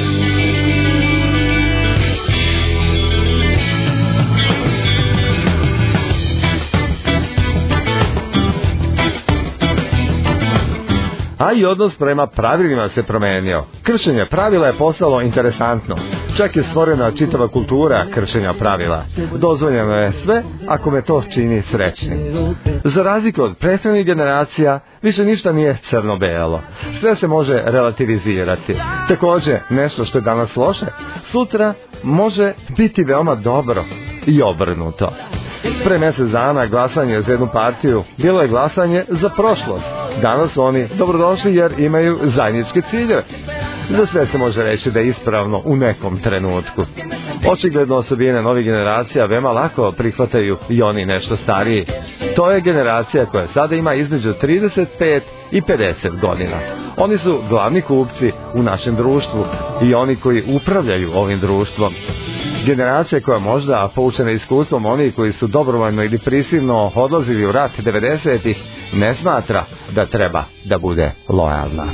A i odnos prema pravilima se promenio. Kršenje pravila je postalo interesantno. Čak je stvorena čitava kultura kršenja pravila. Dozvoljeno je sve ako me to čini srećnim. Za razliku od prethodnih generacija, više ništa nije crno-belo. Sve se može relativizirati. Također, nešto što je danas loše, sutra može biti veoma dobro i obrnuto. Pre mjesec dana glasanje za jednu partiju bilo je glasanje za prošlost. Danas su oni dobrodošli jer imaju zajedničke ciljeve. Za sve se može reći da je ispravno u nekom trenutku. Očigledno osobine novih generacija veoma lako prihvataju i oni nešto stariji. To je generacija koja sada ima između trideset pet i pedeset godina. Oni su glavni kupci u našem društvu i oni koji upravljaju ovim društvom. Generacija koja možda poučena iskustvom onih koji su dobrovoljno ili prisilno odlazili u rat devedesetih ne smatra da treba da bude lojalna.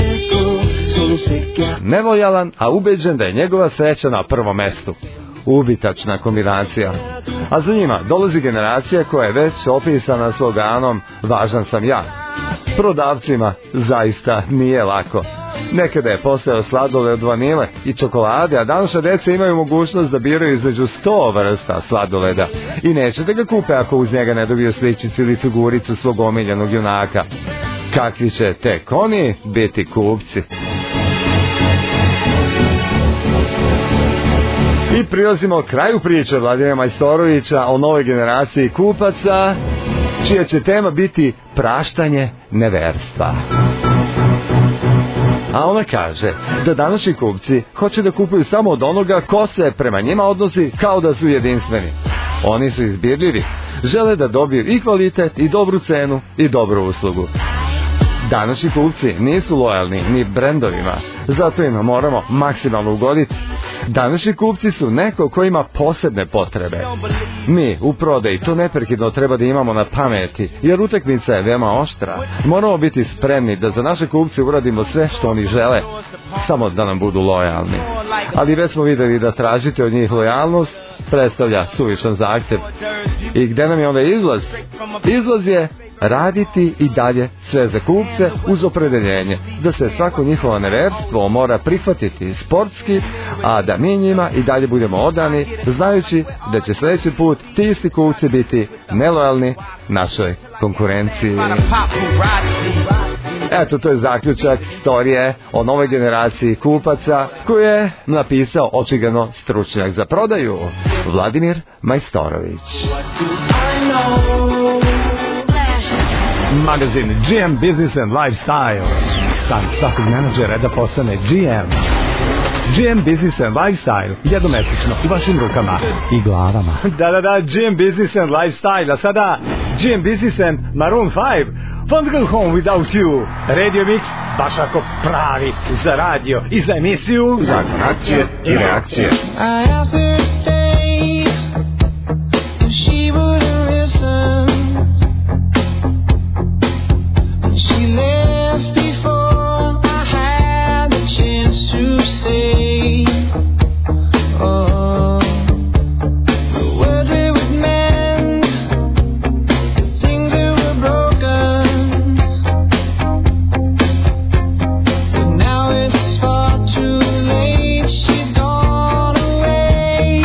Nelojalan, a ubeđen da je njegova sreća na prvom mestu. Ubitačna kombinacija. A za njima dolazi generacija koja je već opisana sloganom važan sam ja. Prodavcima zaista nije lako. Nekada je postojao sladoled od vanile i čokolade, a današnja deca imaju mogućnost da biraju između sto vrsta sladoleda i neće da ga kupe ako uz njega ne dobiju sličicu ili figuricu svog omiljenog junaka. Kakvi će tek oni biti kupci? I prilazimo kraju priče Vladimira Majstorovića o novoj generaciji kupaca, čija će tema biti praštanje neverstva. A ona kaže da današnji kupci hoće da kupuju samo od onoga ko se prema njima odnosi kao da su jedinstveni. Oni su izbirljivi, žele da dobiju i kvalitet i dobru cenu i dobru uslugu. Današnji kupci nisu lojalni ni brendovima, zato im moramo maksimalno ugoditi. Današnji kupci su neko ko ima posebne potrebe. Mi u prodaji to neprekidno treba da imamo na pameti, jer utakmica je veoma oštra. Moramo biti spremni da za naše kupce uradimo sve što oni žele, samo da nam budu lojalni. Ali već smo vidjeli da tražiti od njih lojalnost predstavlja suvišan zahtev. I gde nam je onda izlaz? Izlaz je raditi i dalje sve za kupce uz opredeljenje da se svako njihovo neverstvo mora prihvatiti sportski, a da mi njima i dalje budemo odani, znajući da će sljedeći put ti isti kupci biti nelojalni našoj konkurenciji. Eto, to je zaključak storije o novoj generaciji kupaca koju je napisao očigledno stručnjak za prodaju Vladimir Majstorović. Magazin G M Business and Lifestyle. San svakog menadžera da postane G M. G M Business and Lifestyle, jednomesečno u vašim rukama i glavama. Da, da, da, G M Business and Lifestyle, a sada G M Business and Maroon five. Won't go home without you. Radio Mix, baš ako pravi za radio i za emisiju. Zakon akcije i reakcije. I asked her to stay, but she wouldn't listen. She left before I had the chance to say, oh, the words that would mend the things that were broken. But now it's far too late. She's gone away.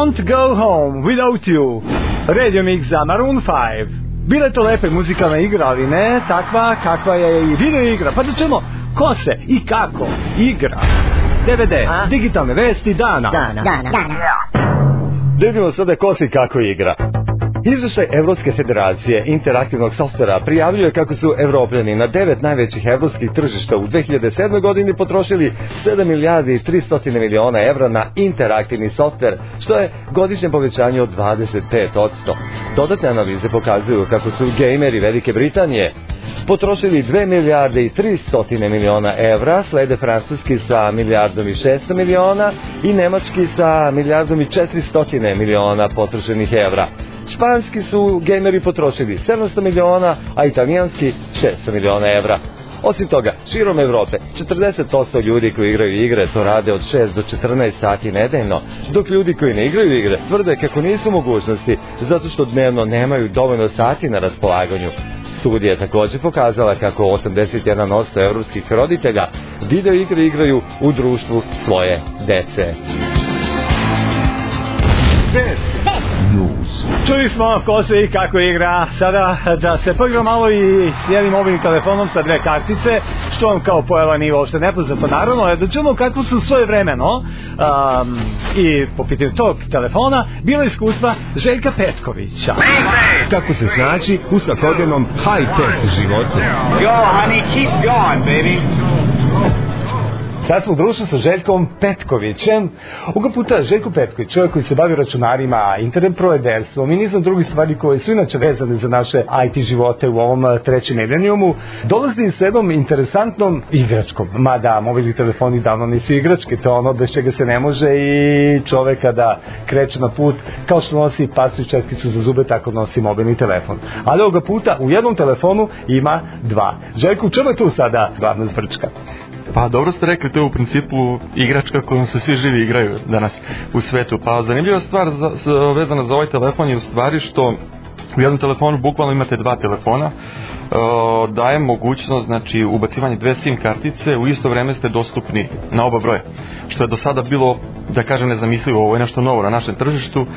Can't Go Home Without You. Radio Mix za Maroon five. Bila je to lepa muzikalna igra, ali ne takva kakva je i video igra. Pa da ćemo ko se i kako igra. D V D, a? Digitalne vesti dana. Dana. Dana. Dana. Da vidimo sada ko se i kako igra. Izveštaj Evropske federacije interaktivnog softvera prijavljuje kako su Evropljani na devet najvećih evropskih tržišta u dve hiljade sedmoj godini potrošili sedam milijardi i tristo miliona evra na interaktivni softver, što je godišnje povećanje od dvadeset pet posto. Dodatne analize pokazuju kako su gejmeri Velike Britanije potrošili dve milijarde i tristo miliona evra, slede francuski sa milijardom i šesto miliona i nemački sa milijardom i četiristo miliona potrošenih evra. Španski su gejmeri potrošili sedamsto miliona, a italijanski šesto miliona evra. Osim toga, širom Evrope, četrdeset posto ljudi koji igraju igre to rade od šest do četrnaest sati nedeljno, dok ljudi koji ne igraju igre tvrde kako nisu mogućnosti zato što dnevno nemaju dovoljno sati na raspolaganju. Studija je također pokazala kako osamdeset jedan posto evropskih roditelja video igre igraju u društvu svoje dece. Čuli smo ko se i kako igra. Sada da se poigra malo i s jednim mobilnim telefonom sa dve kartice, što vam kao pojava nije uopšte nepoznato. Naravno je da čujemo kako su svoje vremeno um, i po pitanju tog telefona bilo iskustva Željka Petkovića. Kako se snaći u svakodnevnom high-tech životu. Go, honey, keep going, baby. Sad smo u društvu sa Željkom Petkovićem. Ovoga puta Željko Petković, čovjek koji se bavi računarima, internet providerstvom i nizom drugih stvari koje su inače vezane za naše I T živote u ovom trećem milenijumu, dolazi s jednom interesantnom igračkom. Mada mobilni telefoni davno nisu igračke, to je ono bez čega se ne može i čovjek kada kreće na put, kao što nosi pastu i četkicu za zube, tako nosi mobilni telefon. Ali ovoga puta u jednom telefonu ima dva. Željko, u čemu je tu sada glavna zbrčka? Pa dobro ste rekli, to je u principu igračka kojom se svi živi igraju danas u svetu. Pa zanimljiva stvar za, za, vezana za ovaj telefon je u stvari što u jednom telefonu bukvalno imate dva telefona. E, daje mogućnost, znači, ubacivanje dve SIM kartice, u isto vreme ste dostupni na oba broja. Što je do sada bilo, da kažem, nezamislivo, ovo je nešto novo na našem tržištu.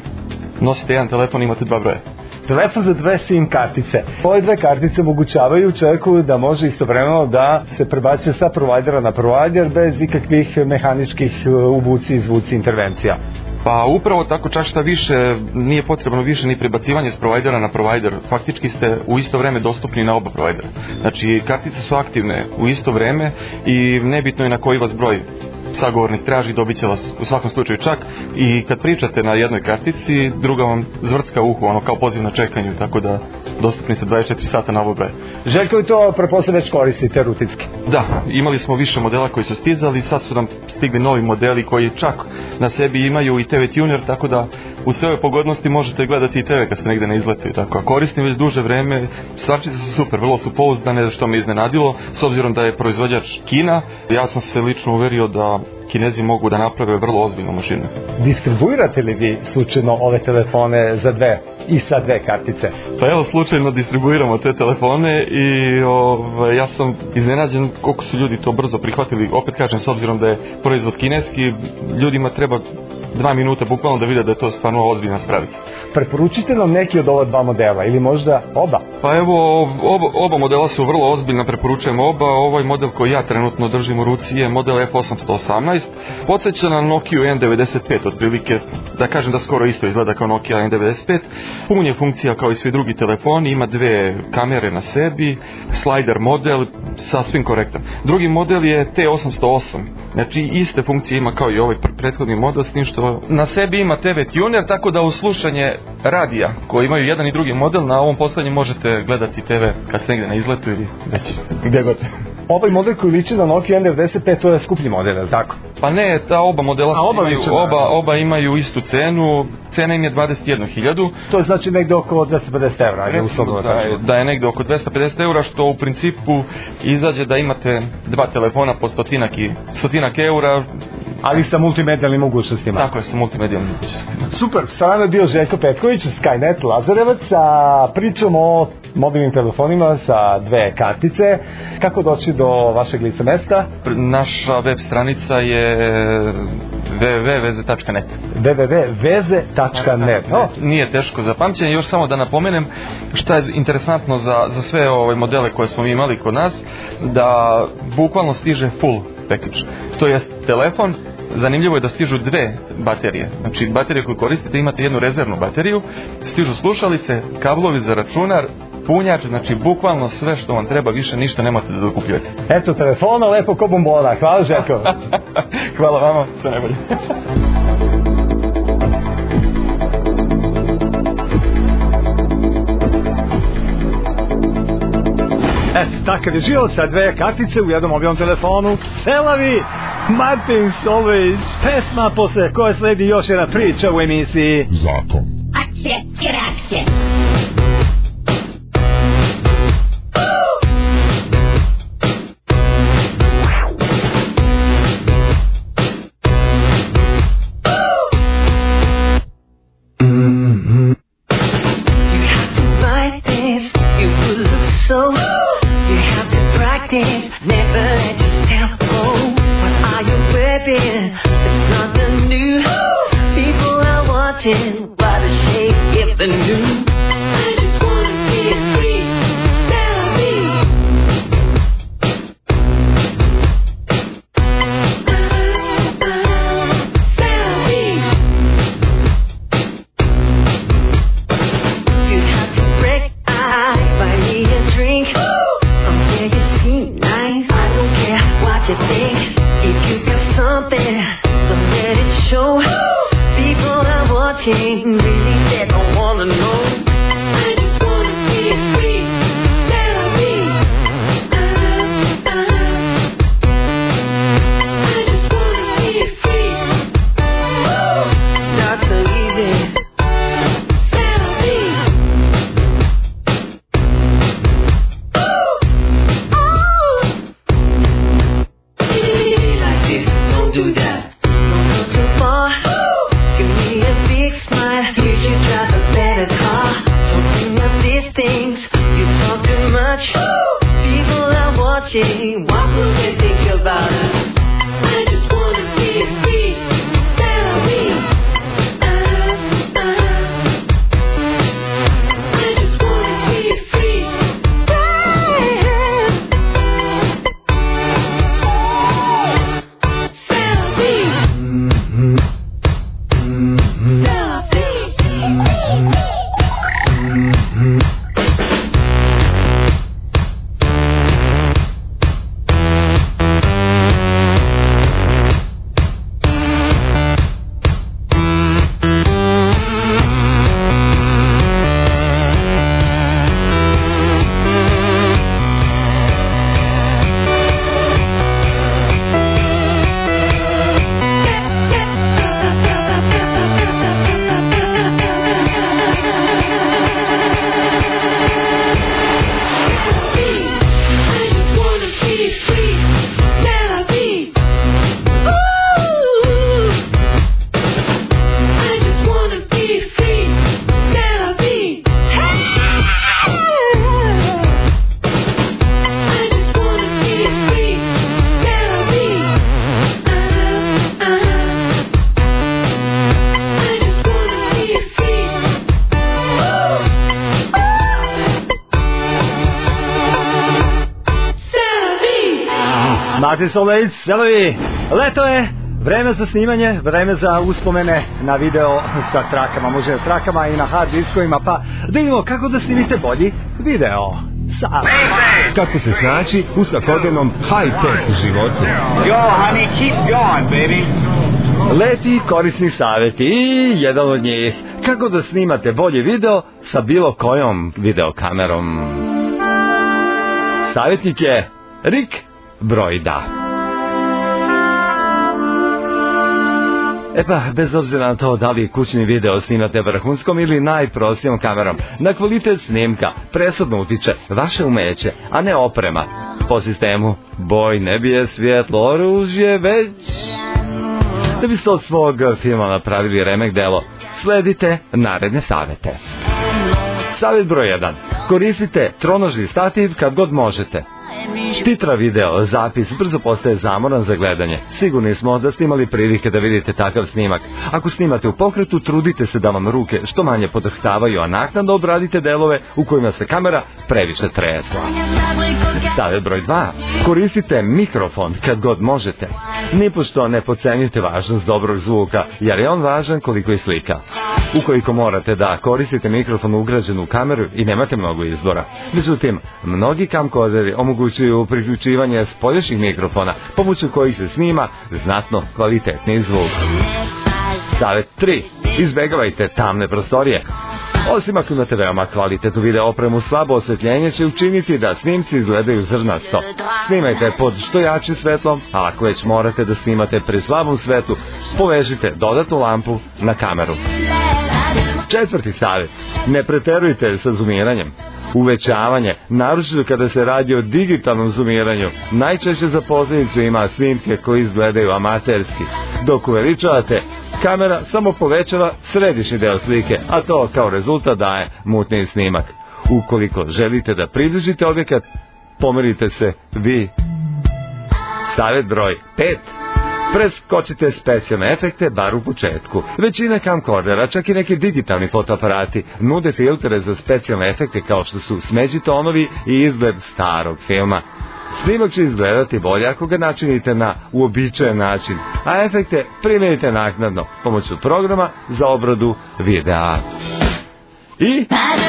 Nosite jedan telefon i imate dva broja. Telefon za dve SIM kartice. Ove dve kartice omogućavaju čovjeku da može istovremeno da se prebacuje sa provajdera na provajder bez ikakvih mehaničkih uvuci i izvuci intervencija. Pa upravo tako, čak šta više, nije potrebno više ni prebacivanje s provajdera na provajder. Faktički ste u isto vreme dostupni na oba provajdera. Znači, kartice su aktivne u isto vreme i nebitno je na koji vas broj sagovornik traži, dobit će vas u svakom slučaju čak i kad pričate na jednoj kartici, druga vam zvrcka uhu, ono kao poziv na čekanju, tako da dostupni ste dvadeset četiri sata na ovo broje. Željko, vi to pretpostavljam već koristite rutinski? Da, imali smo više modela koji su stizali, sad su nam stigli novi modeli koji čak na sebi imaju i T V tuner, tako da u sve ove pogodnosti možete gledati i T V kad ste negde na izletu. Tako, a koristim već duže vreme, stvarčice su super, vrlo su pouzdane, što me iznenadilo, s obzirom da je proizvođač Kina, ja sam se lično uverio da Kinezi mogu da naprave vrlo ozbiljnu mašinu. Distribuirate li vi slučajno ove telefone za dve i sa dve kartice? Pa evo, slučajno distribuiramo te telefone i ove, ja sam iznenađen koliko su ljudi to brzo prihvatili. Opet kažem, s obzirom da je proizvod kineski, ljudima treba dva minuta bukvalno da vide da je to stvarno ozbiljna spravica. Preporučite nam neki od ova dva modela ili možda oba? Pa evo, oba, oba modela su vrlo ozbiljna, preporučujem oba. Ovaj model koji ja trenutno držim u ruci je model F osamsto osamnaest. Podsjeća na Nokia N devedeset pet, otprilike, da kažem da skoro isto izgleda kao Nokia N devedeset pet. Pun je funkcija kao i svi drugi telefoni, ima dve kamere na sebi, slider model, sasvim korektan. Drugi model je T osamsto osam, znači iste funkcije ima kao i ovaj prethodni model, s tim što na sebi ima T V tuner, tako da uz slušanje radija koji imaju jedan i drugi model, na ovom poslednjem možete gledati T V kad ste negdje na izletu ili već gdje god. Ovaj model koji liči na Nokia N devedeset pet, to je skuplji model, je li tako? Pa ne, ta oba modela oba, imaju, oba, oba imaju istu cenu, cena im je dvadeset jednu hiljadu. To je znači negdje oko dvesta pedeset evra. Recimo, da, je, da je negdje oko dvesta pedeset eura, što u principu izađe da imate dva telefona po stotinak, i, stotinak eura. Ali sa multimedijalnim mogućnostima. Tako je, sa multimedijalnim mogućnostima. Super, sa nama je bio Željko Petković, Skynet Lazarevac, sa pričom o mobilnim telefonima sa dve kartice. Kako doći do vašeg lica mesta? Naša web stranica je w w w veze tačka net. w w v veze tačka net. O, nije teško za pamćenje. Još samo da napomenem šta je interesantno za, za sve ove modele koje smo mi imali kod nas, da bukvalno stiže full package. To jest telefon, zanimljivo je da stižu dve baterije. Znači baterije koju koristite, imate jednu rezervnu bateriju, stižu slušalice, kablovi za računar, punjač, znači bukvalno sve što vam treba, više ništa nemate da dokupljujete. Eto telefona, lepo ko bombona. Hvala Željko. Hvala vama, sve najbolje. Eto, takav je život sa dve kartice u jednom mobilnom telefonu. Selavi, Martin Solveig, pesma posle koje sledi još jedna priča u emisiji Zakon. Akcija i reakcija. Why the shape if the new Martin Solveig, Selavi, leto je, vreme za snimanje, vreme za uspomene na video sa trakama, može trakama i na hard diskovima, pa da vidimo kako da snimite bolji video. Sa... Kako se snaći u svakodnevnom high-tech životu. Go, honey, keep going, baby. Leti korisni savjeti i jedan od njih, kako da snimate bolji video sa bilo kojom videokamerom. Savjetnik je Rick Broida. E pa, bez obzira na to da li kućni video snimate vrhunskom ili najprostijom kamerom, na kvalitet snimka presudno utiče vaše umeće, a ne oprema. Po sistemu boj ne bije svjetlo oružje, već... Da biste od svog filma napravili remek delo, sledite naredne savjete. Savjet broj jedan. Koristite tronožni stativ kad god možete. Titra video zapis brzo postaje zamoran za gledanje. Sigurni smo da ste imali prilike da vidite takav snimak. Ako snimate u pokretu, trudite se da vam ruke što manje podrhtavaju, a naknadno obradite delove u kojima se kamera previše tresla. Savjet broj dva. Koristite mikrofon kad god možete. Nipošto ne podcenjujte važnost dobrog zvuka, jer je on važan koliko i slika. Ukoliko morate da koristite mikrofon ugrađen u kameru i nemate mnogo izbora. Međutim, mnogi camcorderi omogućuju priključivanje spoljašnjih mikrofona, pomoću kojih se snima znatno kvalitetniji zvuk. Savjet tri. Izbegavajte tamne prostorije. Osim ako imate veoma kvalitetnu video opremu, slabo osvetljenje će učiniti da snimci izgledaju zrnasto. Snimajte pod što jačim svetlom, a ako već morate da snimate pri slabom svetlu, povežite dodatnu lampu na kameru. Četvrti savjet. Ne preterujte sa zoomiranjem. Uvećavanje, naročito kada se radi o digitalnom zoomiranju, najčešće za posljedicu ima snimke koji izgledaju amaterski. Dok uveličavate, kamera samo povećava središnji deo slike, a to kao rezultat daje mutni snimak. Ukoliko želite da približite objekat, pomerite se vi. Savjet broj pet. Preskočite specijalne efekte, bar u početku. Većina camcordera, čak i neki digitalni fotoaparati, nude filtere za specijalne efekte kao što su smeđi tonovi i izgled starog filma. Snimak će izgledati bolje ako ga načinite na uobičajen način, a efekte primenite naknadno pomoću programa za obradu videa. I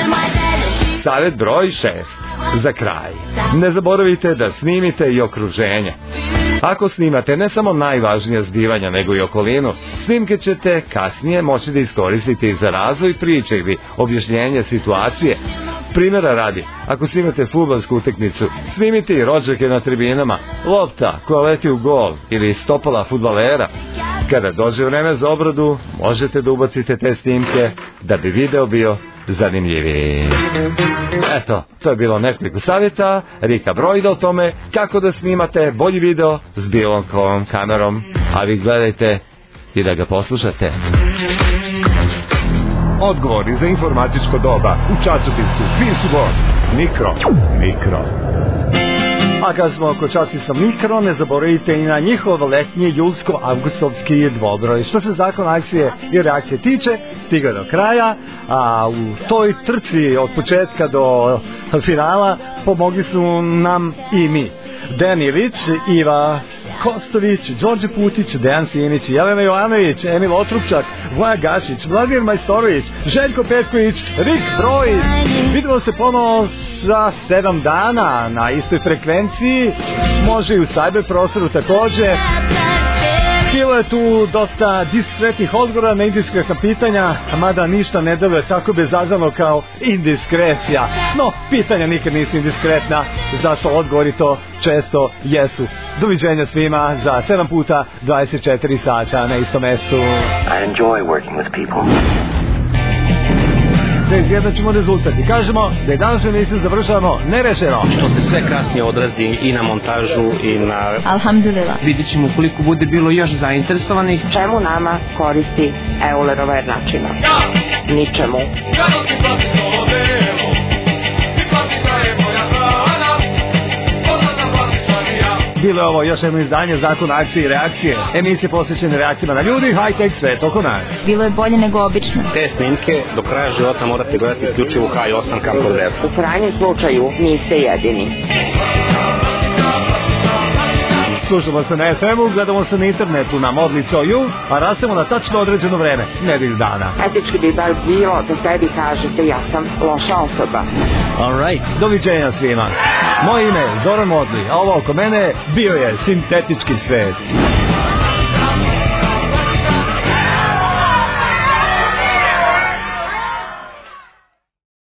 savjet broj šest. Za kraj. Ne zaboravite da snimite i okruženje. Ako snimate ne samo najvažnija zbivanja nego i okolinu, snimke ćete kasnije moći da iskoristite za razvoj priče ili objašnjenje situacije. Primjera radi, ako snimate fudbalsku utakmicu, snimite i rođake na tribinama, lopta koja leti u gol ili stopala fudbalera. Kada dođe vreme za obradu, možete da ubacite te snimke da bi video bio zanimljiviji. Eto, to je bilo nekoliko savjeta Rika Broida o tome kako da snimate bolji video s bilom kojom kamerom, a vi gledajte i da ga poslušate. Odgovori za informatičko doba u časopisu Peace World. Mikro. Mikro. A kad smo oko časopisa Mikro, ne zaboravite i na njihov letnji julsko-avgustovski dvobroj. Što se zakon akcije i reakcije tiče, stiga do kraja, a u toj trci od početka do finala pomogli su nam i mi. Dejan Ilić, Iva Kostović, Đorđe Putić, Dejan Simić, Jelena Jovanović, Emil Otrupčak, Voja Gašić, Vladimir Majstorović, Željko Petković, Rik Broid. Vidimo se ponovo za sedam dana na istoj frekvenciji, može i u cyber prostoru takođe. Bilo je tu dosta diskretnih odgovora na indiskretna pitanja, mada ništa ne deluje tako bezazano kao indiskrecija. No, pitanja nikad nisu indiskretna, zato odgovori to često jesu. Doviđenja svima za sedam puta dvadeset četiri sata na istom mestu. I enjoy working with people. Da izjednačimo rezultat i kažemo da je danas emisiju završavamo nerešeno. Što se sve kasnije odrazi i na montažu i na... Alhamdulillah. Vidjet ćemo koliko bude bilo još zainteresovanih. Čemu nama koristi Eulerova jednačina? Ničemu. Bilo je ovo još jedno izdanje Zakona akcije i reakcije. Emisije posvećene reakcijama na ljudi, high-tech svet oko nas. Bilo je bolje nego obično. Te snimke do kraja života morate gledati isključivo H osam camcorder. U krajnjem slučaju niste jedini. Slušamo se na F M-u, gledamo se na internetu na modli punkt c o, a rastemo na tačno određeno vreme, nedelju dana. Etički bi bar bilo da sebi kažete ja sam loša osoba. Alright, doviđenja svima. Moje ime je Zoran Modli, a ovo oko mene bio je Sintetički svet.